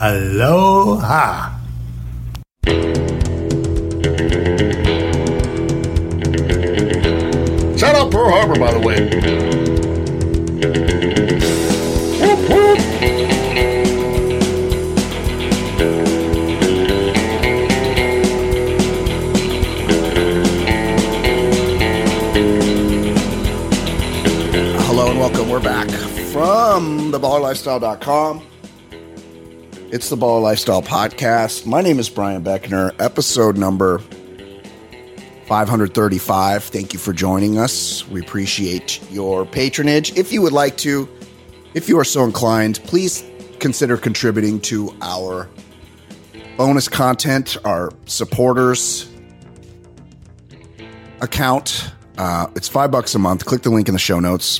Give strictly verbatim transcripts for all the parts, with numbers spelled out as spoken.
Aloha. Shout out Pearl Harbor, by the way. Whoop, whoop. Hello and welcome. We're back from the baller lifestyle dot com. It's the Baller Lifestyle Podcast. My name is Brian Beckner, episode number five thirty-five. Thank you for joining us. We appreciate your patronage. If you would like to, if you are so inclined, please consider contributing to our bonus content, our supporters account. Uh, it's five bucks a month. Click the link in the show notes,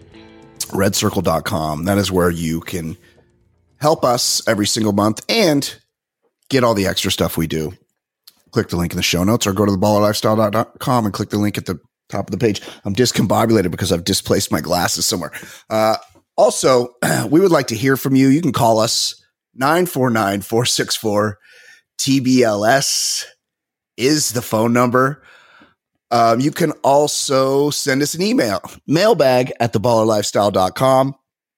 red circle dot com. That is where you can help us every single month and get all the extra stuff we do. Click the link in the show notes or go to the baller lifestyle dot com and click the link at the top of the page. I'm discombobulated because I've displaced my glasses somewhere. Uh, also, we would like to hear from you. You can call us nine four nine, four six four, T B L S is the phone number. Um, you can also send us an email, mailbag at the baller lifestyle dot com.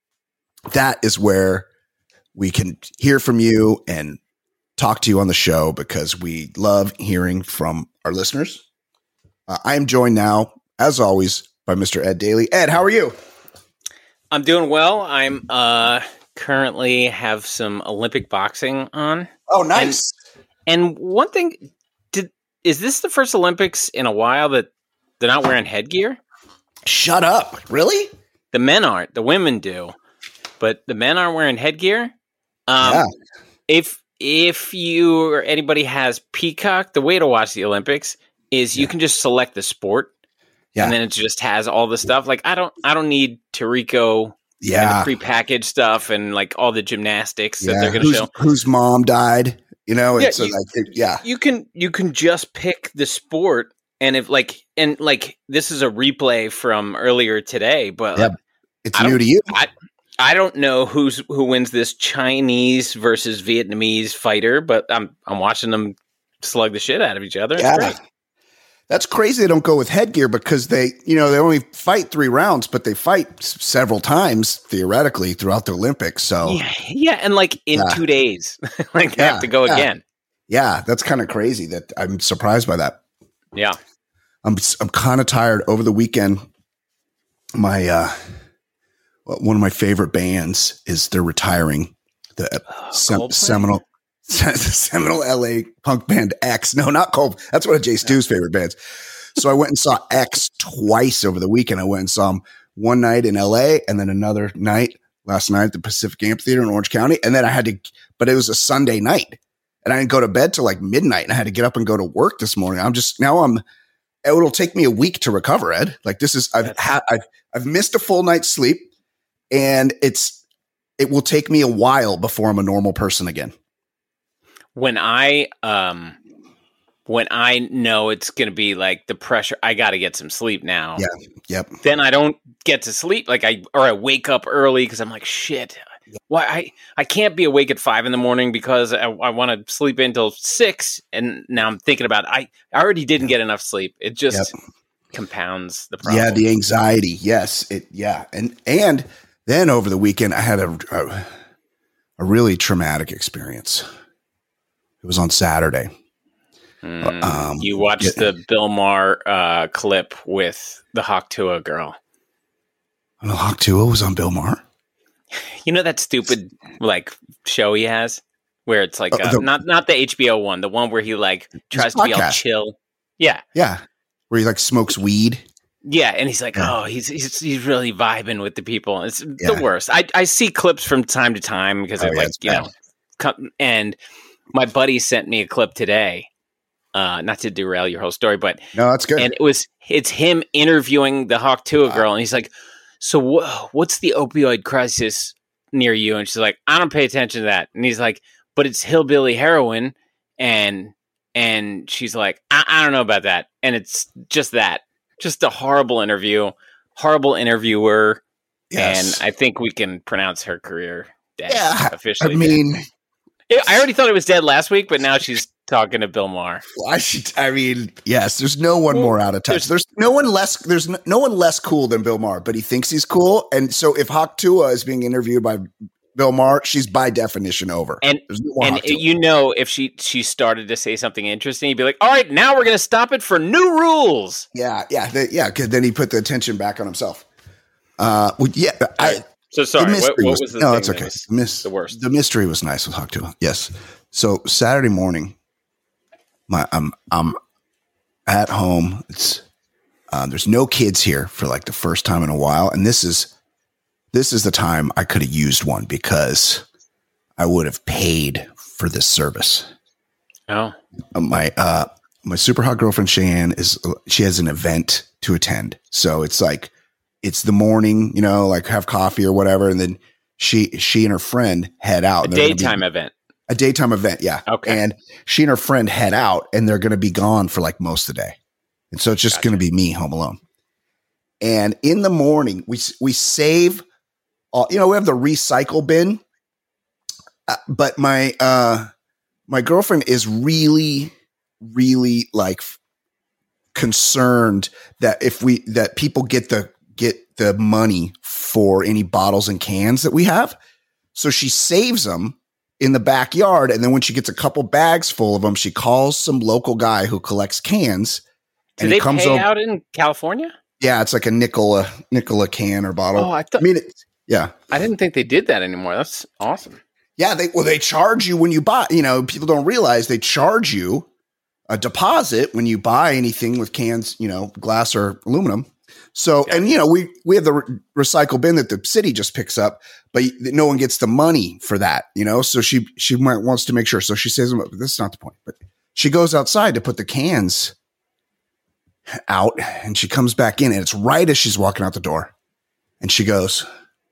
That is where we can hear from you and talk to you on the show because we love hearing from our listeners. Uh, I am joined now, as always, by Mister Ed Daly. Ed, how are you? I'm doing well. I'm uh, currently have some Olympic boxing on. Oh, nice. And, and one thing, did is this the first Olympics in a while that they're not wearing headgear? Shut up. Really? The men aren't. The women do. But the men aren't wearing headgear. Um, yeah. If if you or anybody has Peacock, the way to watch the Olympics is you yeah. can just select the sport, yeah. and then it just has all the stuff. Like I don't I don't need Tirico, yeah, and the prepackaged stuff and like all the gymnastics yeah. that they're going to show. Whose mom died? You know, yeah, it's you, like it, yeah. You can you can just pick the sport, and if like and like this is a replay from earlier today, but yeah. like, it's new to you. I, I don't know who's who wins this Chinese versus Vietnamese fighter, but I'm I'm watching them slug the shit out of each other. It's yeah. great. That's crazy. They don't go with headgear because they, you know, they only fight three rounds, but they fight s- several times theoretically throughout the Olympics. So yeah, yeah, and like in yeah. two days, like they yeah, have to go yeah. again. Yeah, that's kind of crazy. That I'm surprised by that. Yeah, I'm I'm kind of tired. Over the weekend, my uh, one of my favorite bands is they're retiring. The oh, Sem- Seminole. Seminole L A punk band X. No, not Cold. That's one of Jay Stu's favorite bands. So I went and saw X twice over the weekend. I went and saw them one night in L A and then another night last night at the Pacific Amphitheater in Orange County. And then I had to, but it was a Sunday night and I didn't go to bed till like midnight and I had to get up and go to work this morning. I'm just, now I'm, it'll take me a week to recover, Ed. Like this is, I've had, I've, I've missed a full night's sleep and it's, it will take me a while before I'm a normal person again. When I um when I know it's going to be like the pressure, I got to get some sleep now. Yeah. Yep. Then I don't get to sleep. Like I or I wake up early because I'm like shit. Why I I can't be awake at five in the morning because I, I want to sleep until six, and now I'm thinking about it. I I already didn't get enough sleep. It just yep. compounds the problem. Yeah, the anxiety. Yes. It. Yeah, and and then over the weekend I had a a, a really traumatic experience. It was on Saturday. Mm, um, you watched yeah. the Bill Maher uh, clip with the Hawk Tuah girl. Oh, Hawk Tuah was on Bill Maher? You know that stupid like show he has where it's like uh, uh, the, not not the H B O one, the one where he like tries to be all chill. Yeah, yeah, where he like smokes weed. Yeah, and he's like, yeah. oh, he's he's he's really vibing with the people. It's yeah. the worst. I I see clips from time to time because oh, I yeah, like you bad. know, come, and. My buddy sent me a clip today, uh, not to derail your whole story, but no, that's good. And it was it's him interviewing the Hawk Tuah girl, uh, and he's like, "So wh- what's the opioid crisis near you?" And she's like, "I don't pay attention to that." And he's like, "But it's hillbilly heroin," and and she's like, I, "I don't know about that." And it's just that, just a horrible interview, horrible interviewer, yes. And I think we can pronounce her career dead yeah, officially. I mean. I already thought it was dead last week, but now she's talking to Bill Maher. Why should I mean? Yes, there's no one more out of touch. There's, there's no one less. There's no, no one less cool than Bill Maher, but he thinks he's cool. And so if Hawk Tuah is being interviewed by Bill Maher, she's by definition over. And no and you know, if she she started to say something interesting, he'd be like, "All right, now we're going to stop it for new rules." Yeah, yeah, the, yeah. Because then he put the attention back on himself. Uh, well, yeah. I, so sorry. What, what was, was the no? thing That's okay. that was the, mis- the worst. The mystery was nice with Hawk Tuah. Yes. So Saturday morning, my I'm I'm at home. It's uh, there's no kids here for like the first time in a while, and this is. This is the time I could have used one because I would have paid for this service. Oh, my uh, my super hot girlfriend Cheyenne is she has an event to attend, so it's like it's the morning, you know, like have coffee or whatever, and then she she and her friend head out. A daytime event. A daytime event, yeah. Okay. And she and her friend head out, and they're going to be gone for like most of the day, and so it's just Gotcha. going to be me home alone. And in the morning, we we save. Uh, you know, we have the recycle bin, uh, but my uh, my girlfriend is really, really like f- concerned that if we that people get the get the money for any bottles and cans that we have, so she saves them in the backyard, and then when she gets a couple bags full of them, she calls some local guy who collects cans. Do and they he comes pay over, out in California? Yeah, it's like a nickel a nickel a can or bottle. Oh, I thought. I mean, it, yeah. I didn't think they did that anymore. That's awesome. Yeah, they well they charge you when you buy. You know, people don't realize they charge you a deposit when you buy anything with cans, you know, glass or aluminum. So, yeah. And you know, we we have the re- recycle bin that the city just picks up, but no one gets the money for that. You know, so she she might wants to make sure. So she says, "This is not the point." But she goes outside to put the cans out, and she comes back in, and it's right as she's walking out the door, and she goes,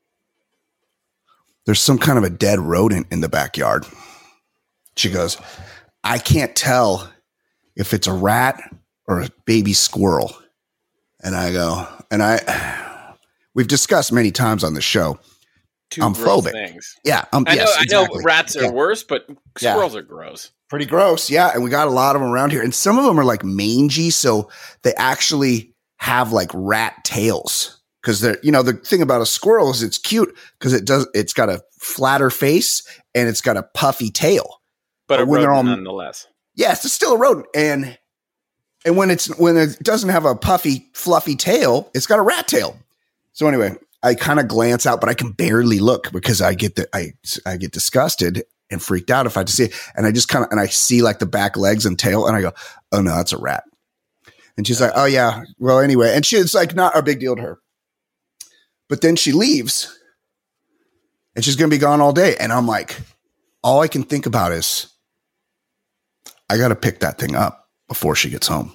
"There's some kind of a dead rodent in the backyard." She goes, "I can't tell if it's a rat or a baby squirrel." And I go, and I, we've discussed many times on the show. Two I'm gross phobic. Things. Yeah, I'm, I know. yes, I exactly. know rats are yeah. worse, but squirrels yeah. are gross. Pretty gross, yeah. And we got a lot of them around here, and some of them are like mangy, so they actually have like rat tails. Because they're, you know, the thing about a squirrel is it's cute because it does, it's got a flatter face and it's got a puffy tail. But, but a when rodent they're all, nonetheless. Yes, it's still a rodent. And and when it's when it doesn't have a puffy, fluffy tail, it's got a rat tail. So anyway, I kind of glance out, but I can barely look because I get the I I get disgusted and freaked out if I have to see it. And I just kind of and I see like the back legs and tail, and I go, "Oh no, that's a rat." And she's like, "Oh yeah, well anyway," and she it's like not a big deal to her. But then she leaves and she's going to be gone all day. And I'm like, all I can think about is I got to pick that thing up before she gets home.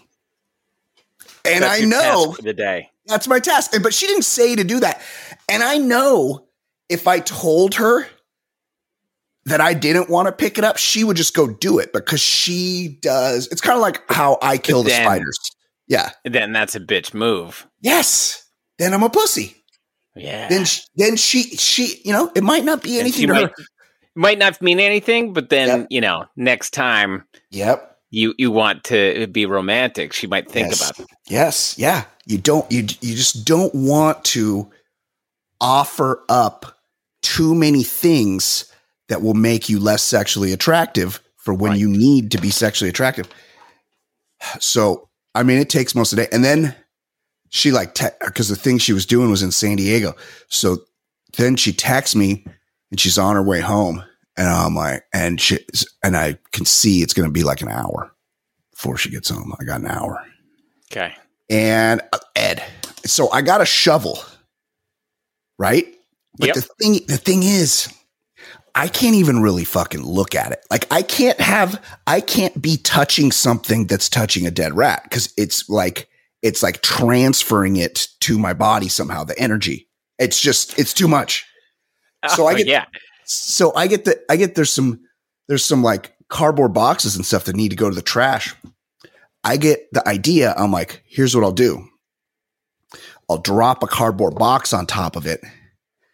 And that's I know for the day. That's my task. But she didn't say to do that. And I know if I told her that I didn't want to pick it up, she would just go do it because she does. It's kind of like how I kill the then, spiders. Yeah. Then that's a bitch move. Yes. Then I'm a pussy. Yeah. Then, she, then she, she, you know, it might not be anything to might, her. Might not mean anything, but then, yep. you know, next time Yep. you, you want to be romantic, she might think yes. about it. Yes. Yeah. You don't, you, you just don't want to offer up too many things that will make you less sexually attractive for when right. you need to be sexually attractive. So, I mean, it takes most of the day. And then, she like, te- cause the thing she was doing was in San Diego. So then she texts me and she's on her way home and I'm like, and she, and I can see it's going to be like an hour before she gets home. I got an hour. Okay. And uh, Ed, so I got a shovel, right? But yep. the thing, the thing is, I can't even really fucking look at it. Like I can't have, I can't be touching something that's touching a dead rat. Cause it's like, it's like transferring it to my body somehow. The energy, it's just, it's too much. So oh, I get, yeah. so I get the, I get, there's some, there's some like cardboard boxes and stuff that need to go to the trash. I get the idea. I'm like, here's what I'll do. I'll drop a cardboard box on top of it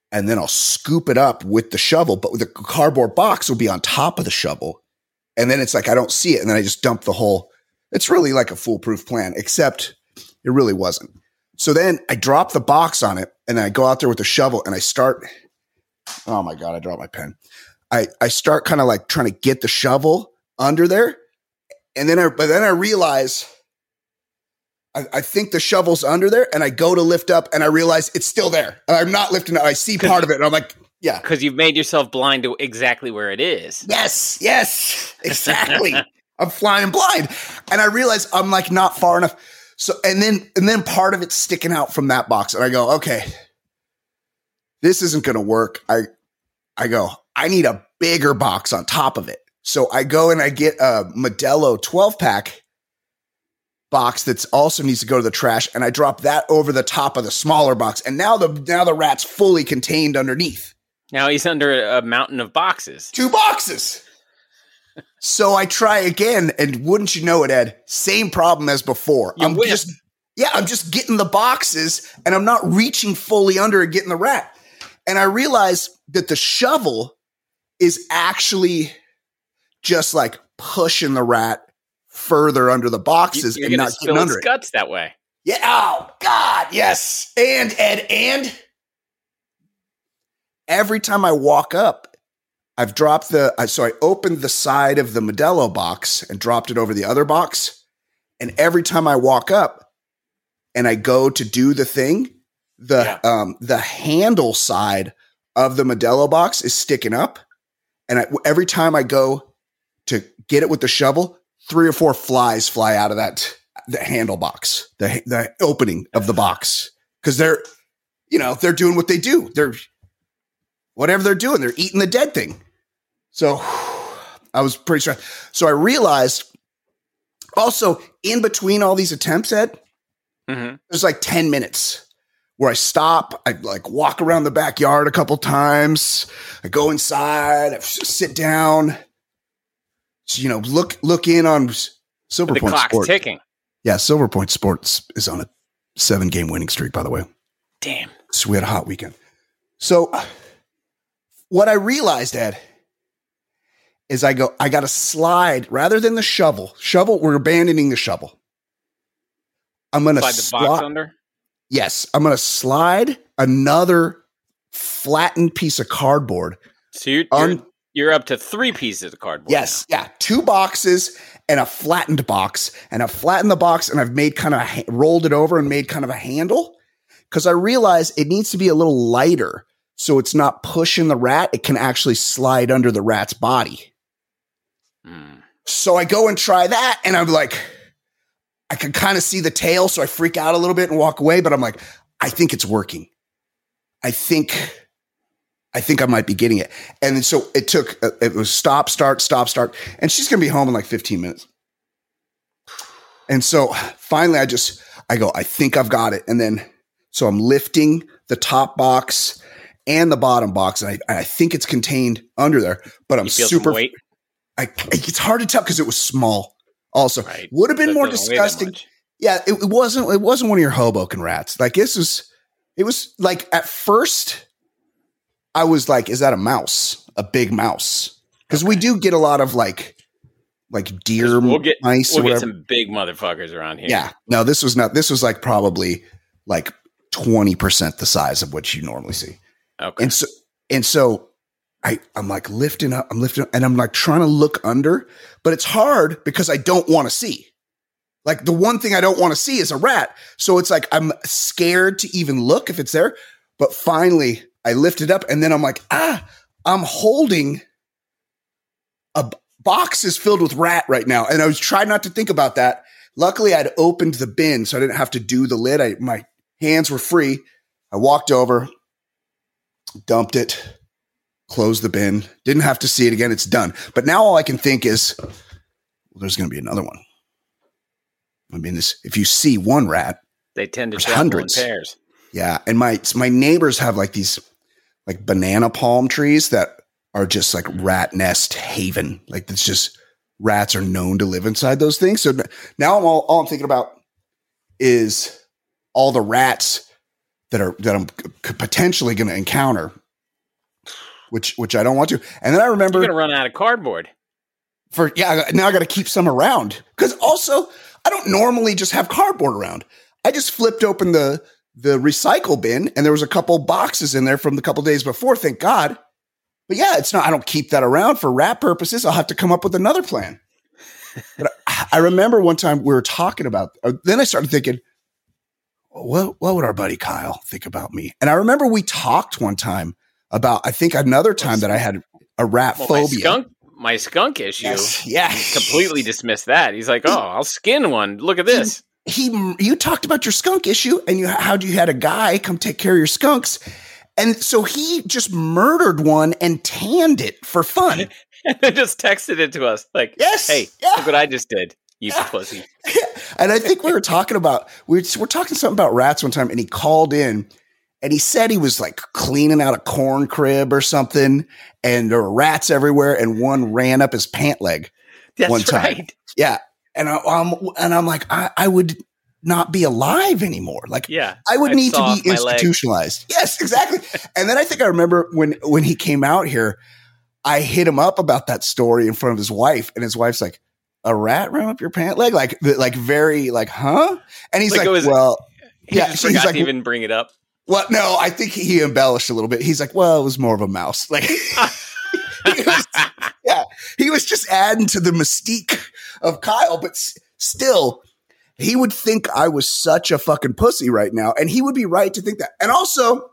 and then I'll scoop it up with the shovel, but the cardboard box will be on top of the shovel. And then it's like, I don't see it. And then I just dump the whole, it's really like a foolproof plan, except it really wasn't. So then I drop the box on it and then I go out there with the shovel and I start, oh my God, I dropped my pen. I, I start kind of like trying to get the shovel under there. And then I, but then I realize I, I think the shovel's under there and I go to lift up and I realize it's still there. And I'm not lifting it. I see part of it and I'm like, yeah. Because you've made yourself blind to exactly where it is. Yes, yes, exactly. I'm flying blind. And I realize I'm like not far enough. So, and then, and then part of it's sticking out from that box. And I go, okay, this isn't going to work. I, I go, I need a bigger box on top of it. So I go and I get a Modelo twelve pack box that's also needs to go to the trash. And I drop that over the top of the smaller box. And now the, now the rat's fully contained underneath. Now he's under a mountain of boxes. Two boxes. So I try again, and wouldn't you know it, Ed? Same problem as before. You I'm whip. just, yeah, I'm just getting the boxes, and I'm not reaching fully under and getting the rat. And I realize that the shovel is actually just like pushing the rat further under the boxes You're and gonna not spill getting under its it. guts that way. Yeah. Oh God. Yes. And Ed, and every time I walk up, I've dropped the, uh, so I opened the side of the Modelo box and dropped it over the other box. And every time I walk up and I go to do the thing, the, Yeah. um, the handle side of the Modelo box is sticking up. And I, every time I go to get it with the shovel, three or four flies fly out of that, the handle box, the, the opening of the box. Cause they're, you know, they're doing what they do. They're, whatever they're doing, they're eating the dead thing. So I was pretty sure. So I realized also in between all these attempts, Ed, Mm-hmm. there's like ten minutes where I stop. I like walk around the backyard a couple times. I go inside, I sit down, so, you know, look, look in on Silver The Point clock's Sports. ticking. Yeah. Silver Point Sports is on a seven game winning streak, by the way. Damn. So we had a hot weekend. So what I realized, Ed, is I go, I got to slide rather than the shovel. Shovel, we're abandoning the shovel. I'm going to Slide the slide. box under. Yes, I'm going to slide another flattened piece of cardboard. So you're, Un- you're, you're up to three pieces of cardboard. Yes, yeah, two boxes and a flattened box. And I've flattened the box and I've made kind of a ha- rolled it over and made kind of a handle because I realize it needs to be a little lighter so it's not pushing the rat. It can actually slide under the rat's body. Mm. So I go and try that, and I'm like, I can kind of see the tail, so I freak out a little bit and walk away, but I'm like, I think it's working. I think, I think I might be getting it. And then so it took, uh, it was stop, start, stop, start, and she's going to be home in like fifteen minutes. And so finally I just, I go, I think I've got it. And then, so I'm lifting the top box and the bottom box, and I, I think it's contained under there, but I'm You feel super, some weight? I, it's hard to tell because it was small. Also, Right. would have been So it more doesn't weigh that disgusting. much. Yeah, it, it wasn't. It wasn't one of your Hoboken rats. Like this was. It was like at first, I was like, "Is that a mouse? A big mouse?" Because we do get a lot of like, like deer We'll get mice we'll or get whatever. some big motherfuckers around here. Yeah, no, this was not. This was like probably like twenty percent the size of what you normally see. Okay. And so, and so I, I'm like lifting up, I'm lifting up, and I'm like trying to look under, but it's hard because I don't want to see. Like the one thing I don't want to see is a rat. So it's like, I'm scared to even look if it's there. But finally I lift it up and then I'm like, ah, I'm holding a b- box is filled with rat right now. And I was trying not to think about that. Luckily I'd opened the bin so I didn't have to do the lid. I, my hands were free. I walked over, dumped it, closed the bin, didn't have to see it again. It's done. But now all I can think is, well, there's going to be another one. I mean, this, if you see one rat, They tend to there's travel hundreds. in pairs. Yeah. And my, my neighbors have like these like banana palm trees that are just like rat nest haven. Like it's just rats are known to live inside those things. So now I'm all, all I'm thinking about is all the rats that are, that I'm c- potentially going to encounter which which I don't want to. And then I remember You're gonna run out of cardboard. For yeah, now I got to keep some around because also I don't normally just have cardboard around. I just flipped open the the recycle bin and there was a couple boxes in there from the couple days before. Thank God. But yeah, it's not. I don't keep that around for rat purposes. I'll have to come up with another plan. But I, I remember one time we were talking about. Uh, then I started thinking, what what would our buddy Kyle think about me? And I remember we talked one time about. I think another time that I had a rat well, phobia. My skunk, my skunk issue. Yes. Yeah. He completely dismissed that. He's like, oh, I'll skin one. Look at this. He, he you talked about your skunk issue and you how you had a guy come take care of your skunks. And so he just murdered one and tanned it for fun. And then just texted it to us like, yes, hey, yeah. look what I just did, you yeah. pussy. And I think we were talking about, we were, we're talking something about rats one time and he called in and he said he was like cleaning out a corn crib or something and there were rats everywhere and one ran up his pant leg. That's one time. right. Yeah. And, I, um, and I'm like, I, I would not be alive anymore. Like, yeah, I would I'd need to be my institutionalized. Leg. Yes, exactly. And then I think I remember when, when he came out here, I hit him up about that story in front of his wife and his wife's like, a rat ran up your pant leg? Like, like very like, huh? And he's like, like was, well, he yeah, just he's forgot like, to even bring it up. Well, no, I think he embellished a little bit. He's like, well, it was more of a mouse. Like, he was, yeah, he was just adding to the mystique of Kyle, but s- still, he would think I was such a fucking pussy right now. And he would be right to think that. And also,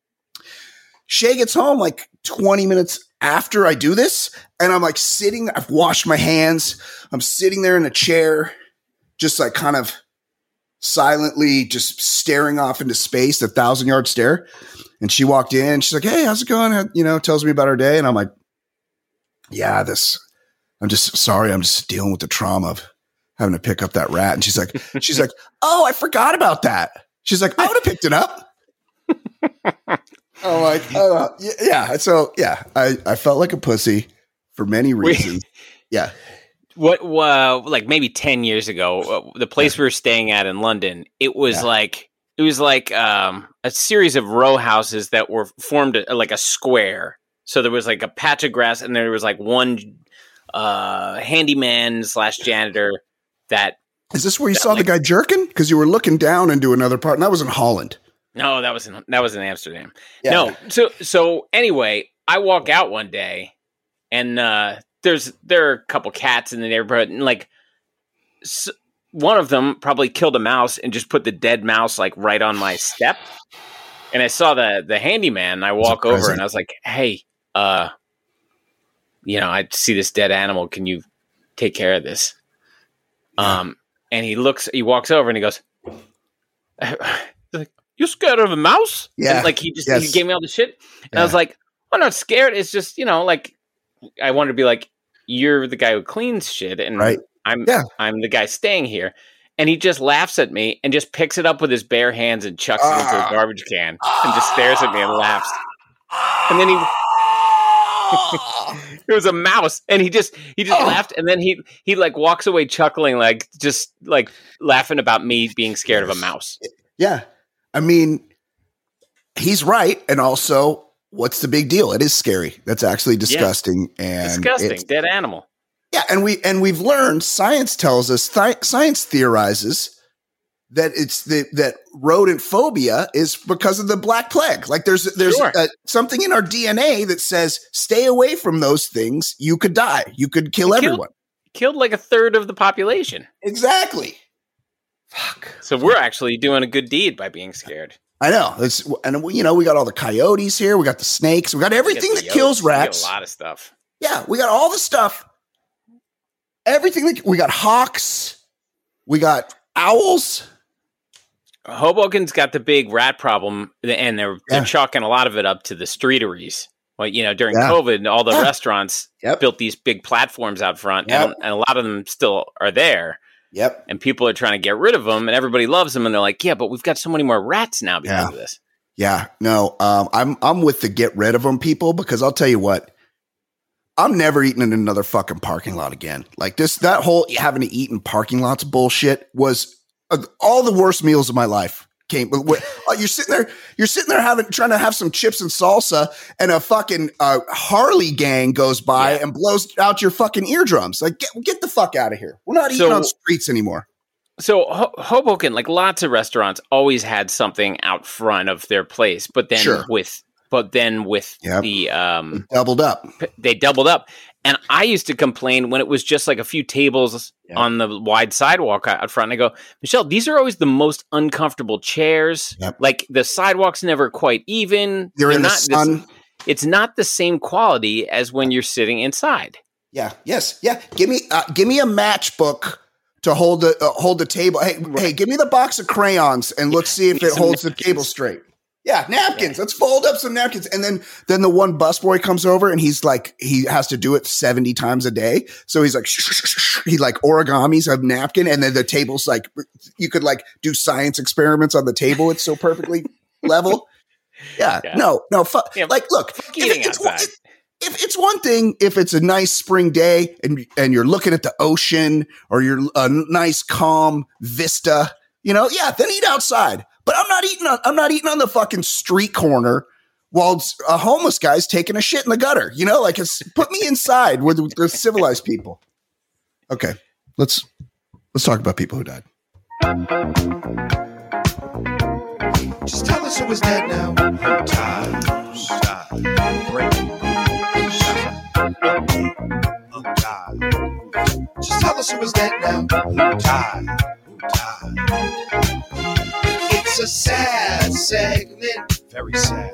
Shay gets home like twenty minutes after I do this. And I'm like sitting, I've washed my hands. I'm sitting there in a chair, just like kind of silently just staring off into space, the thousand yard stare. And she walked in. She's like, hey, how's it going? You know, tells me about her day. And I'm like, yeah, this, I'm just sorry. I'm just dealing with the trauma of having to pick up that rat. And she's like, she's like, oh, I forgot about that. She's like, I would have picked it up. I'm like, uh, yeah. So yeah, I, I felt like a pussy for many reasons. Yeah. What, uh, like maybe ten years ago, uh, the place we were staying at in London, it was yeah. like, it was like um, a series of row houses that were formed a, like a square. So there was like a patch of grass and there was like one uh, handyman slash janitor that. Is this where you that, saw like, the guy jerking? Because you were looking down into another part and that was in Holland. No, that was in, that was in Amsterdam. Yeah. No. So, so anyway, I walk out one day and, uh, There's there are a couple cats in the neighborhood, and like s- one of them probably killed a mouse and just put the dead mouse like right on my step. And I saw the the handyman. And I walk over and I was like, "Hey, uh, you know, I see this dead animal. Can you take care of this?" Yeah. Um, and he looks, he walks over and he goes, like, "You scared of a mouse?" Yeah, and, like he just yes. he gave me all the shit, and yeah. I was like, "I'm not scared. It's just, you know, like." I wanted to be like, you're the guy who cleans shit, and right. I'm yeah. I'm the guy staying here. And he just laughs at me and just picks it up with his bare hands and chucks uh, it into a garbage can and just stares at me and laughs. And then he it was a mouse, and he just he just oh. laughed, and then he he like walks away chuckling, like just like laughing about me being scared of a mouse. Yeah, I mean, he's right, and also. What's the big deal? It is scary. That's actually disgusting. Yeah. And disgusting. Dead animal. Yeah. And we, and we've learned science tells us th- science theorizes that it's the, that rodent phobia is because of the Black Plague. Like there's, there's sure. uh, something in our D N A that says, stay away from those things. You could die. You could kill it everyone. Killed, killed like a third of the population. Exactly. Fuck. So we're actually doing a good deed by being scared. I know. It's, and you know, we got all the coyotes here. We got the snakes. We got everything that kills rats. We got a lot of stuff. Yeah, we got all the stuff. Everything that we got hawks. We got owls. Hoboken's got the big rat problem, and they're they're yeah. chalking a lot of it up to the streeteries. Well, you know, during yeah. COVID, all the yeah. restaurants yep. built these big platforms out front, yep. and, and a lot of them still are there. Yep. And people are trying to get rid of them, and everybody loves them, and they're like, "Yeah, but we've got so many more rats now because yeah. of this." Yeah. No, um, I'm I'm with the get rid of them people because I'll tell you what, I'm never eating in another fucking parking lot again. Like this, that whole having to eat in parking lots bullshit was uh, all the worst meals of my life. came. Uh, you're sitting there, you're sitting there having trying to have some chips and salsa, and a fucking uh, Harley gang goes by yeah. and blows out your fucking eardrums. Like, get get the fuck out of here. We're not eating so, on streets anymore. So Ho- Hoboken, like lots of restaurants, always had something out front of their place, but then sure. with but then with yep. the um, they doubled up, they doubled up. And I used to complain when it was just like a few tables yep. on the wide sidewalk out front. And I go, Michelle, these are always the most uncomfortable chairs. Yep. Like the sidewalk's never quite even. You're They're in the not, sun. This, it's not the same quality as when you're sitting inside. Yeah. Yes. Yeah. Give me, uh, give me a matchbook to hold the uh, hold the table. Hey, right. hey, give me the box of crayons and let's see if it holds napkins. the table straight. Yeah, napkins. Yeah. Let's fold up some napkins. And then then the one busboy comes over and he's like, he has to do it seventy times a day. So he's like, shh, shh, shh, shh. he like origamis a napkin. And then the table's like, you could like do science experiments on the table. It's so perfectly level. Yeah, yeah. No, no. Fu- yeah, like, look, if, it, it's, if, if it's one thing, if it's a nice spring day and, and you're looking at the ocean or you're a nice calm vista, you know, yeah, then eat outside. But I'm not eating on, I'm not eating on the fucking street corner while a homeless guy's taking a shit in the gutter. You know, like it's put me inside with the civilized people. Okay, let's let's talk about people who died. Just tell us who was dead now. Who died? Who died? Breaking news. Who died? Just tell us who was dead now. Who died? Who died? It's a sad segment, very sad.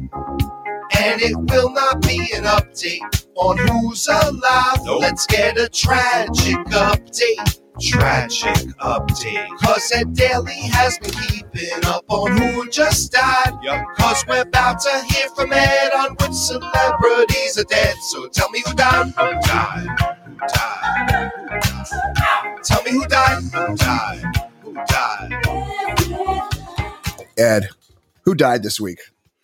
And it will not be an update on who's alive. Nope. Let's get a tragic update. Tragic update. Cause Ed Daly has been keeping up on who just died. Yep. Cause we're about to hear from Ed on which celebrities are dead. So tell me who died. Who died? Who died? Who died? Tell me who died. Who died? Who died? Ed, who died this week?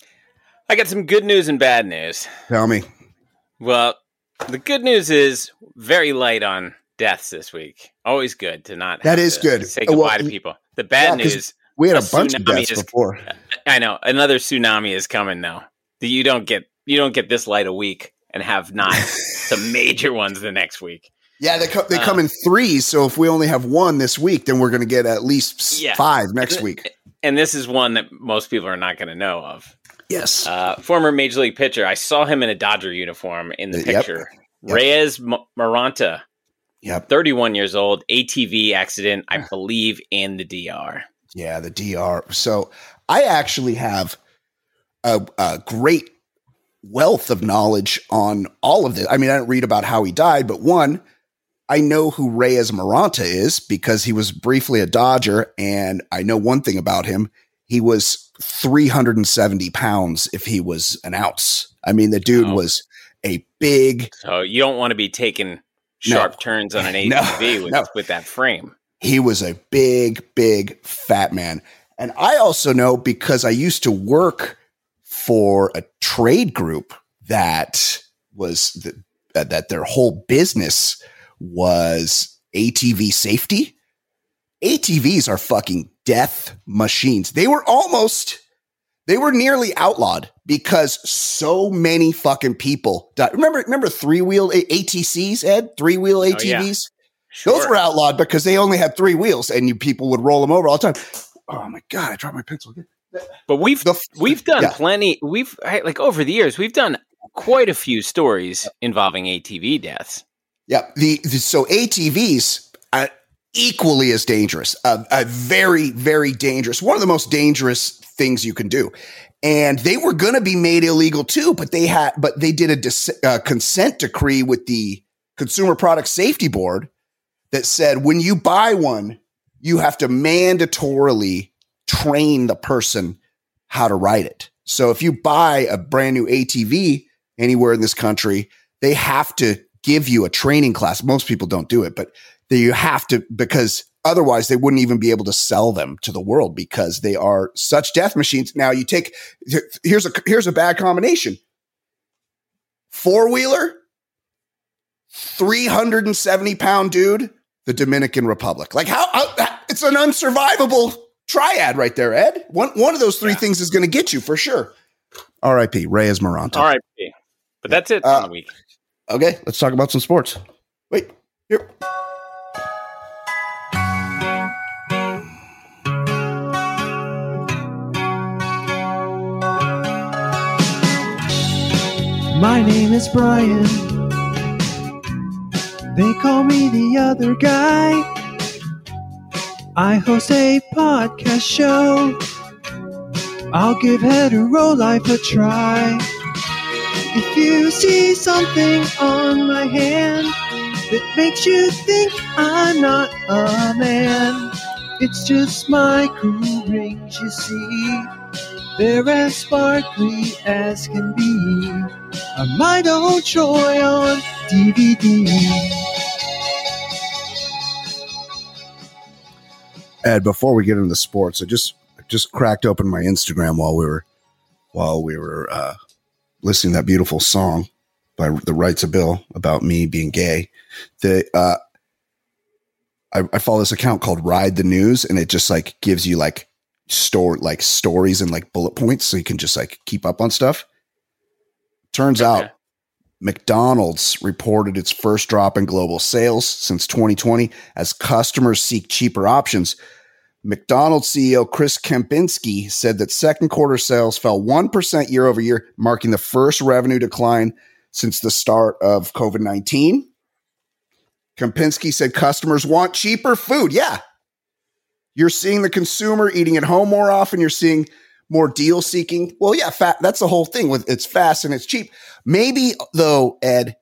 I got some good news and bad news. Tell me. Well, the good news is very light on deaths this week. Always good to not that have is to good. say goodbye well, to people. The bad yeah, news, we had a, a bunch of deaths is, before. I know another tsunami is coming though. You don't get you don't get this light a week and have not some major ones the next week. Yeah, they co- they uh, come in threes. So if we only have one this week, then we're going to get at least yeah. five next and, week. And this is one that most people are not going to know of. Yes. Uh, former Major League pitcher. I saw him in a Dodger uniform in the picture. Yep. Yep. Reyes M- Maranta. Yep. thirty-one years old. A T V accident, I believe, in the D R. Yeah, the D R. So I actually have a, a great wealth of knowledge on all of this. I mean, I didn't read about how he died, but one, I know who Reyes Maranta is because he was briefly a Dodger, and I know one thing about him. He was three hundred seventy pounds if he was an ounce. I mean, the dude oh. was a big... So you don't want to be taking sharp no. turns on an A T V no, with, no. with that frame. He was a big, big fat man. And I also know because I used to work for a trade group that was the, uh, that their whole business was A T V safety. A T Vs are fucking death machines. They were almost, they were nearly outlawed because so many fucking people died. Remember, remember three-wheel A T Cs, Ed? Three-wheel A T Vs? Oh, yeah. Sure. Those were outlawed because they only had three wheels and you people would roll them over all the time. Oh my God, I dropped my pencil again. But we've the, we've done yeah. plenty. We've like over the years, we've done quite a few stories involving A T V deaths. Yeah, the, the so A T Vs are equally as dangerous. Uh, uh, very, very dangerous. One of the most dangerous things you can do. And they were going to be made illegal too, but they had, but they did a dis- uh, consent decree with the Consumer Product Safety Board that said when you buy one, you have to mandatorily train the person how to ride it. So if you buy a brand new A T V anywhere in this country, they have to give you a training class. Most people don't do it, but they, you have to, because otherwise they wouldn't even be able to sell them to the world because they are such death machines. Now you take, here's a, here's a bad combination. Four-wheeler, three hundred seventy pound dude, the Dominican Republic. Like how, how it's an unsurvivable triad right there, Ed. One one of those three Yeah. things is going to get you for sure. R I P Reyes Moronta. All right. But that's it Uh, on the week. Okay, let's talk about some sports. Wait, here. My name is Brian. They call me the other guy. I host a podcast show. I'll give hetero life a try. If you see something on my hand that makes you think I'm not a man, it's just my cool rings, you see. They're as sparkly as can be. A might old Troy on D V D. Ed, before we get into the sports, I just I just cracked open my Instagram while we were while we were uh, listening to that beautiful song by the Rights of Bill about me being gay. The uh, I, I follow this account called Ride the News, and it just like gives you like store like stories and like bullet points, so you can just like keep up on stuff. Turns Okay. out McDonald's reported its first drop in global sales since twenty twenty as customers seek cheaper options. McDonald's C E O Chris Kempinski said that second quarter sales fell one percent year over year, marking the first revenue decline since the start of COVID nineteen. Kempinski said customers want cheaper food. Yeah. You're seeing the consumer eating at home more often. You're seeing more deal seeking. Well, yeah, fat, that's the whole thing with it's fast and it's cheap. Maybe though, Ed,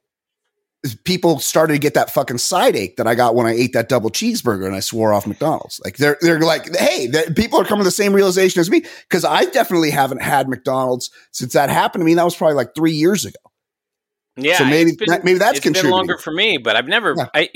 people started to get that fucking side ache that I got when I ate that double cheeseburger and I swore off McDonald's. Like they're they're like, hey, the, people are coming to the same realization as me because I definitely haven't had McDonald's since that happened to me. And that was probably like three years ago. Yeah, So maybe it's been, that- maybe that's it's been contributing. longer for me, but I've never. Yeah. I,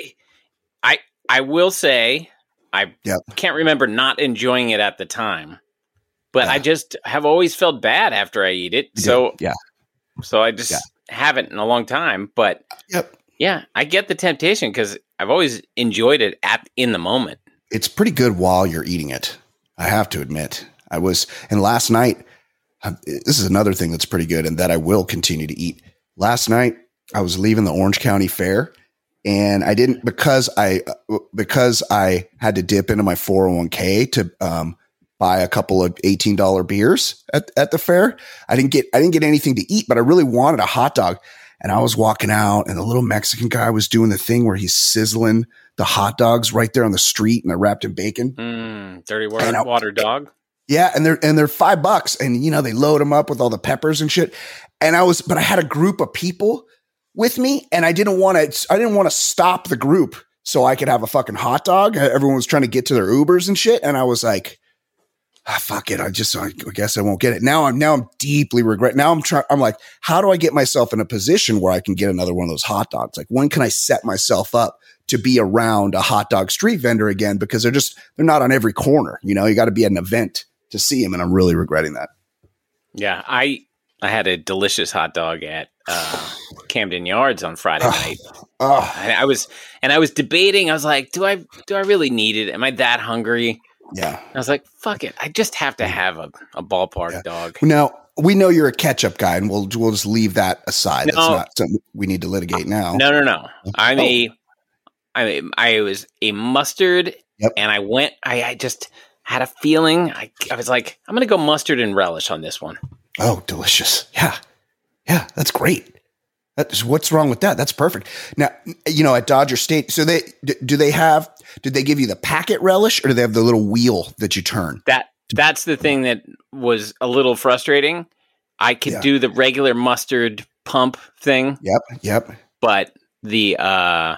I, I will say I Yep. can't remember not enjoying it at the time, but Yeah. I just have always felt bad after I eat it. You So did. yeah, so I just Yeah. haven't in a long time. But yep. yeah, I get the temptation because I've always enjoyed it at in the moment. It's pretty good while you're eating it. I have to admit, I was, and last night, uh, this is another thing that's pretty good and that I will continue to eat. Last night, I was leaving the Orange County Fair and I didn't, because I, uh, because I had to dip into my four oh one k to, um, buy a couple of eighteen dollars beers at, at the fair. I didn't get, I didn't get anything to eat, but I really wanted a hot dog. And I was walking out and the little Mexican guy was doing the thing where he's sizzling the hot dogs right there on the street and they're wrapped in bacon. Mm, dirty And water, I- water dog. Yeah. And they're, and they're five bucks and, you know, they load them up with all the peppers and shit. And I was, but I had a group of people with me and I didn't want to, I didn't want to stop the group so I could have a fucking hot dog. Everyone was trying to get to their Ubers and shit. And I was like, ah, fuck it. I just, I guess I won't get it. Now I'm, now I'm deeply regret. Now I'm trying, I'm like, how do I get myself in a position where I can get another one of those hot dogs? Like when can I set myself up to be around a hot dog street vendor again? Because they're just, they're not on every corner. You know, you got to be at an event to see them. And I'm really regretting that. Yeah, I I had a delicious hot dog at uh, Camden Yards on Friday night. Oh, I, I was and I was debating. I was like, do I do I really need it? Am I that hungry? yeah. I was like, fuck it. I just have to have a, a ballpark Yeah. dog. Now we know you're a ketchup guy, and we'll we'll just leave that aside. That's No. not something we need to litigate now. No, no, no. I'm Oh. a I'm a, I was a mustard, Yep. and I went. I, I just had a feeling. I I was like, I'm gonna go mustard and relish on this one. Oh, delicious! Yeah, yeah, that's great. That's what's wrong with that? That's perfect. Now, you know, at Dodger State, so they d- do they have? Did they give you the packet relish, or do they have the little wheel that you turn? That that's the thing that was a little frustrating. I could Yeah. do the regular mustard pump thing, Yep, yep. but the uh,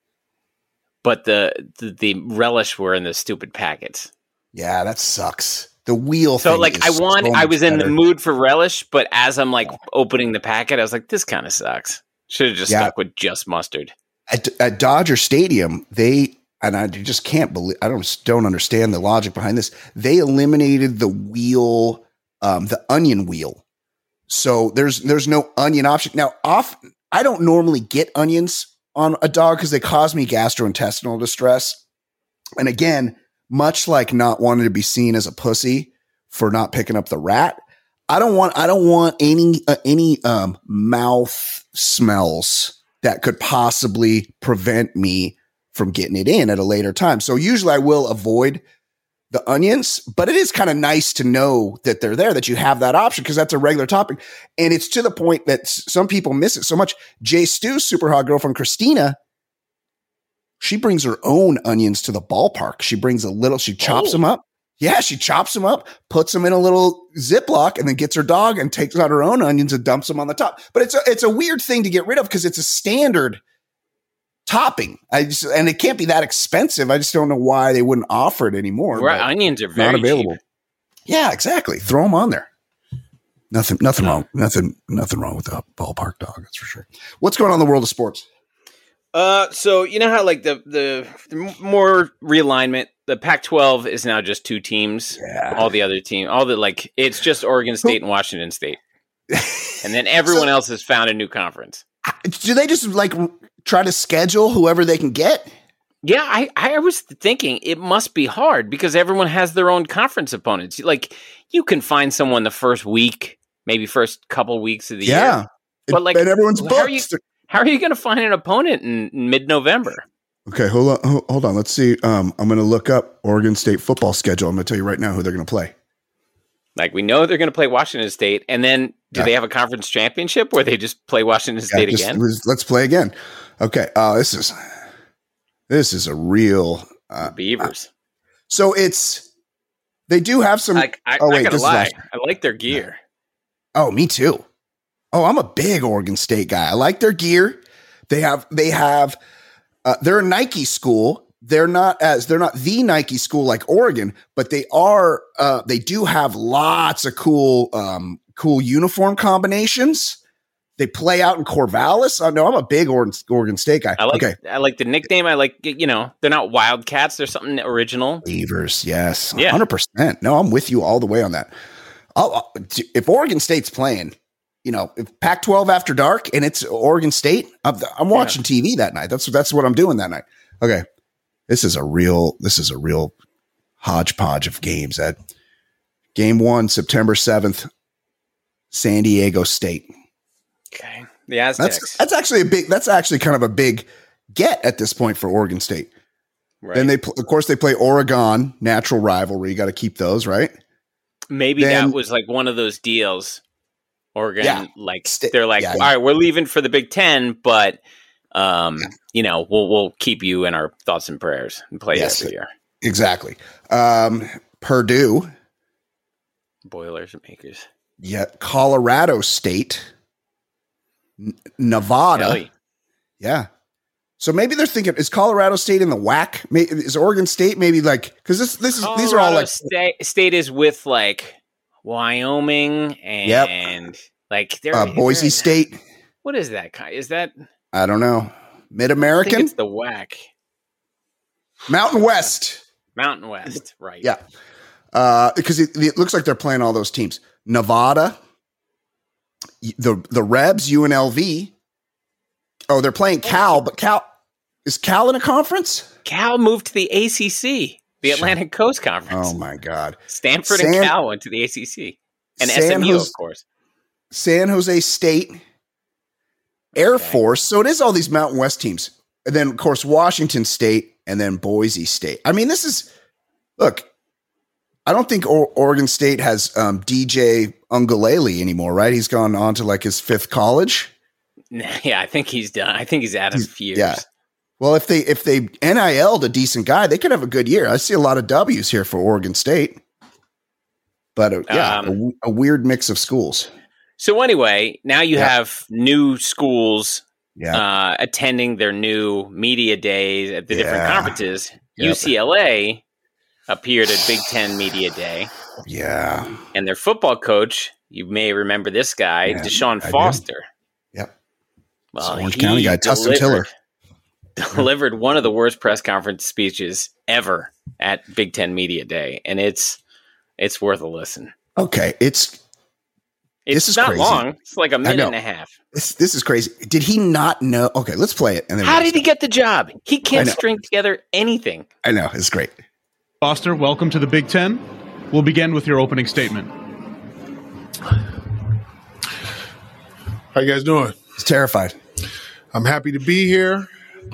but the, the the relish were in the stupid packets. Yeah, that sucks. The wheel. So thing like is I want, so I much was in better. the mood for relish, but as I'm like opening the packet, I was like, this kind of sucks. Should have just Yeah. stuck with just mustard. at, at Dodger Stadium, they and I just can't believe I don't don't understand the logic behind this. They eliminated the wheel, um, the onion wheel. So there's there's no onion option now. Off, I don't normally get onions on a dog because they cause me gastrointestinal distress. And again, much like not wanting to be seen as a pussy for not picking up the rat. I don't want, I don't want any, uh, any, um, mouth smells that could possibly prevent me from getting it in at a later time. So usually I will avoid the onions, but it is kind of nice to know that they're there, that you have that option, because that's a regular topping. And it's to the point that s- some people miss it so much. Jay Stu's super hot girlfriend, Christina, she brings her own onions to the ballpark. She brings a little, she chops Oh. them up. Yeah, she chops them up, puts them in a little Ziploc, and then gets her dog and takes out her own onions and dumps them on the top. But it's a, it's a weird thing to get rid of because it's a standard topping. I just, and it can't be that expensive. I just don't know why they wouldn't offer it anymore. Right, but onions are very not available. cheap. Yeah, exactly. Throw them on there. Nothing, nothing wrong. Nothing, nothing wrong with the ballpark dog. That's for sure. What's going on in the world of sports? Uh, so you know how like the the, the more realignment, the Pac twelve is now just two teams. Yeah. All the other team, all the like, it's just Oregon State and Washington State, and then everyone So- else has found a new conference. Do they just like try to schedule whoever they can get? Yeah, I, I was thinking it must be hard because everyone has their own conference opponents. Like you can find someone the first week, maybe first couple weeks of the year. But, like, and everyone's how booked. are you- How are you going to find an opponent in, in mid-November? Okay, hold on, ho- hold on. Let's see. Um, I'm going to look up Oregon State football schedule. I'm going to tell you right now who they're going to play. Like we know they're going to play Washington State, and then do Yeah. they have a conference championship where they just play Washington State Yeah, just- again? let's- Let's play again. Okay. Uh, this is this is a real. Uh, Beavers. so it's they do have some. Like I, oh I wait, gotta this is lie, last- I like their gear. Oh, me too. Oh, I'm a big Oregon State guy. I like their gear. They have, they have, uh, they're a Nike school. They're not as, they're not the Nike school like Oregon, but they are, uh, they do have lots of cool, um, cool uniform combinations. They play out in Corvallis. Oh, no, I'm a big Oregon, Oregon State guy. I like. Okay. I like the nickname. I like. You know, they're not Wildcats. They're something original. Beavers. Yes. Yeah. one hundred percent. No, I'm with you all the way on that. I'll, I'll- if Oregon State's playing, you know, if Pac twelve after dark and it's Oregon State, I'm, I'm watching T V that night. That's that's what I'm doing that night. Okay, this is a real this is a real hodgepodge of games. Ed, game one, September seventh, San Diego State. Okay, the Aztecs. That's that's actually a big. That's actually kind of a big get at this point for Oregon State. right. Then they, pl- of course, they play Oregon, natural rivalry. You got to keep those, right? Maybe then- that was like one of those deals. Oregon, Yeah. like Sta- they're like, yeah. all right, we're leaving for the Big Ten, but um, you know, we'll we'll keep you in our thoughts and prayers and play Yes. every year. Exactly. Um, Purdue. Boilers and makers. Yeah, Colorado State, N- Nevada. Kelly. Yeah. So maybe they're thinking, is Colorado State in the W A C? May, is Oregon State maybe like, because this this is these are all Colorado like State, State is with like Wyoming and like they're uh, Boise they're- State. What is that kind? Is that I don't know. Mid I think American, it's the W A C, Mountain West. Mountain West, right? Yeah. Uh, because it, it looks like they're playing all those teams. Nevada, the the Rebs, U N L V. Oh, they're playing Cal, but Cal is Cal in a conference? Cal moved to the A C C, the Sure. Atlantic Coast Conference. Oh my God. Stanford San- and Cal went to the A C C, and San S M U, Jose- of course. San Jose State, Air Okay. Force. So it is all these Mountain West teams. And then, of course, Washington State and then Boise State. I mean, this is, look, I don't think o- Oregon State has um, D J Ungalele anymore, right? He's gone on to like his fifth college. Yeah, I think he's done. I think he's out of He's- years. yeah. Well, if they if they N I L'd a decent guy, they could have a good year. I see a lot of W's here for Oregon State. But uh, yeah, Um, a w- a weird mix of schools. So anyway, now you Yeah. have new schools Yeah. uh, attending their new media days at the different Yeah. conferences. Yep. U C L A appeared at Big Ten Media Day, yeah. and their football coach, you may remember this guy, Yeah, Deshaun I do. Foster. Yep. Well, It's Orange he County guy, Tustin Tiller. delivered- delivered one of the worst press conference speeches ever at Big Ten Media Day, and it's it's worth a listen. Okay. It's It's This is not crazy. long; it's like a minute know. and a half. this, this is crazy. Did he not know? Okay, let's play it. And then How we'll- did he get the job? He I can't know. string together anything. I know it's great. Foster, welcome to the Big Ten. We'll begin with your opening statement. How you guys doing? He's terrified. I'm happy to be here.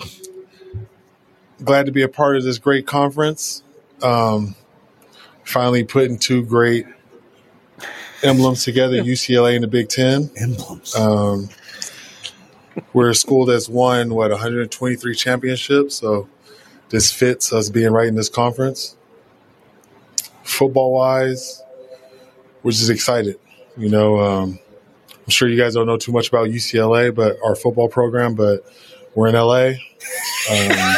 Glad to be a part of this great conference. Um, finally putting two great emblems together, U C L A and the Big Ten. Emblems. Um, we're a school that's won, what, one hundred twenty-three championships, so this fits us being right in this conference. Football-wise, we're just excited. You know, um, I'm sure you guys don't know too much about U C L A, but our football program, but we're in L A. Um,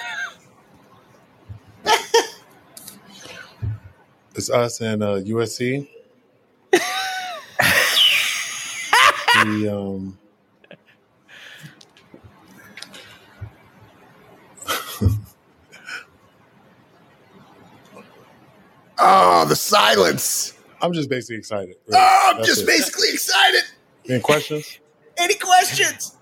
it's us and uh, U S C. the, um, Oh, the silence. I'm just basically excited. Really. Oh, I'm That's just it. basically excited. Any questions? Any questions?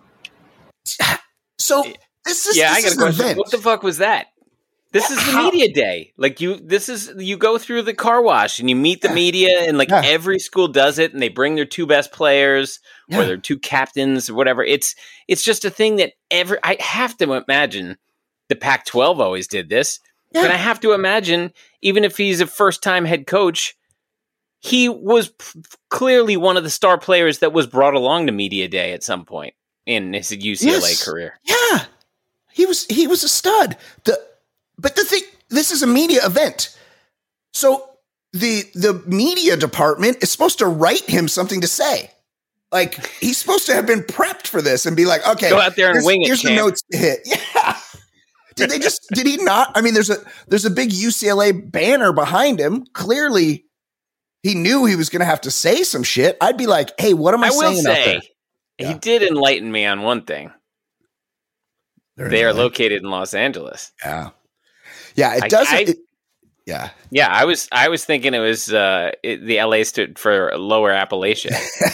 So this is Yeah, this I got is a an question. event. What the fuck was that? This is the How- media day. Like you, this is you go through the car wash and you meet the Yeah. media, and like Yeah. every school does it, and they bring their two best players Yeah. or their two captains or whatever. It's it's just a thing that every I have to imagine the Pac twelve always did this, Yeah. and I have to imagine even if he's a first time head coach, he was p- clearly one of the star players that was brought along to media day at some point in his U C L A Yes. career. Yeah, he was he was a stud. The but the thing, this is a media event, so the the media department is supposed to write him something to say. Like he's supposed to have been prepped for this and be like, okay, Go out there and here's, wing it, Here's the champ. notes to hit. Yeah. Did they just? Did he not? I mean, there's a there's a big U C L A banner behind him. Clearly, he knew he was going to have to say some shit. I'd be like, hey, what am I, I will saying out say, there? he Yeah. did enlighten me on one thing. They're They are in L A. located in Los Angeles. Yeah, yeah. It I- doesn't. I- it- yeah. Yeah, I was I was thinking it was uh, it, the L A stood for Lower Appalachia.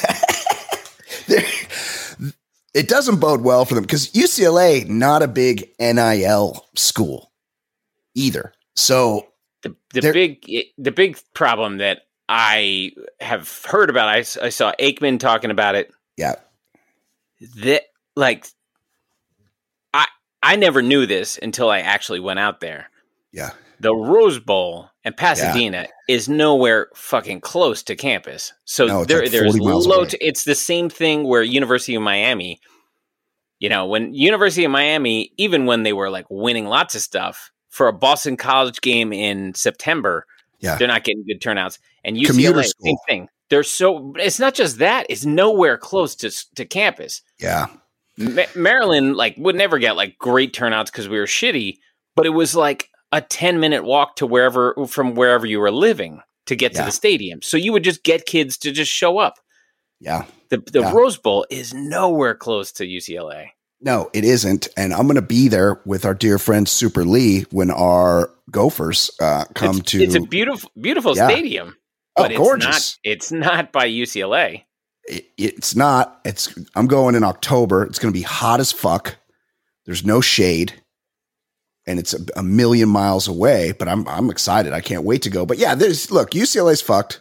There- it doesn't bode well for them because U C L A not a big N I L school either. So The the There- big the big problem that I have heard about, I, s- I saw Aikman talking about it. yeah, That like I I never knew this until I actually went out there. yeah, The Rose Bowl in Pasadena is nowhere fucking close to campus. So No, it's there, like there's forty miles low. away. To, it's the same thing where University of Miami. You know, when University of Miami, even when they were like winning lots of stuff for a Boston College game in September, yeah. they're not getting good turnouts. And U C L Commuter A, same school. thing. They're so. It's not just that; it's nowhere close to to campus. Yeah. Ma- Maryland like would never get like great turnouts because we were shitty, but it was like a ten minute walk to wherever from wherever you were living to get Yeah. to the stadium. So you would just get kids to just show up. Yeah. The the Yeah. Rose Bowl is nowhere close to U C L A. No, it isn't. And I'm going to be there with our dear friend Super Lee when our Gophers uh, come it's, to. it's a beautiful beautiful Yeah. stadium, Oh, but it's gorgeous. not it's not by U C L A. It- it's not. It's. I'm going in October. It's going to be hot as fuck. There's no shade, and it's a, a million miles away. But I'm I'm excited. I can't wait to go. But yeah, there's look. U C L A's fucked.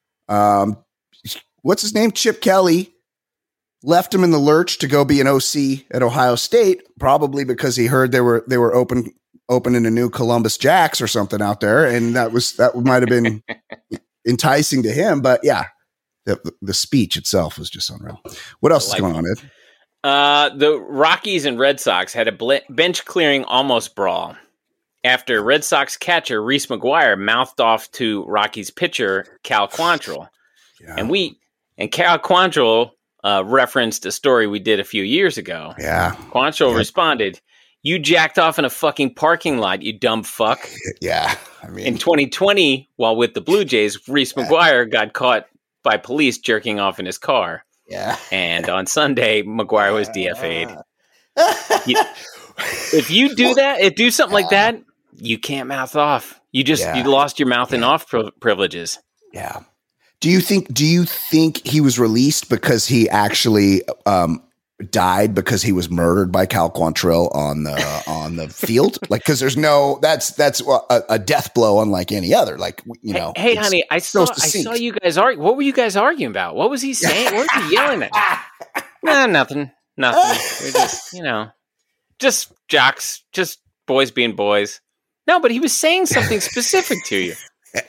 Um, what's his name? Chip Kelly left him in the lurch to go be an O C at Ohio State, probably because he heard they were they were open opening a new Columbus Jacks or something out there, and that was that might have been enticing to him. But yeah. The, the speech itself was just unreal. What else Like- is going on, Ed? Uh, the Rockies and Red Sox had a bl- bench clearing almost brawl after Red Sox catcher Reese McGuire mouthed off to Rockies pitcher Cal Quantrill. Yeah. And we and Cal Quantrill uh, referenced a story we did a few years ago. yeah. Quantrill Yeah. responded, "You jacked off in a fucking parking lot, you dumb fuck." Yeah. I mean, In twenty twenty, while with the Blue Jays, Reese Yeah. McGuire got caught by police jerking off in his car. yeah. And on Sunday, McGuire was D F A'd. You- If you do that, if do something like that, you can't mouth off. You just Yeah. you lost your mouthing off pri- privileges. Yeah. Do you think? Do you think he was released because he actually um, died because he was murdered by Cal Quantrill on the on the field? Like, because there's no that's that's a, a death blow unlike any other. Like, you know. Hey, hey honey, I saw I saw you guys argue. What were you guys arguing about? What was he saying? What was he yelling at? Nah, nothing, nothing. We're just, you know, just jocks, just boys being boys. No, but he was saying something specific to you.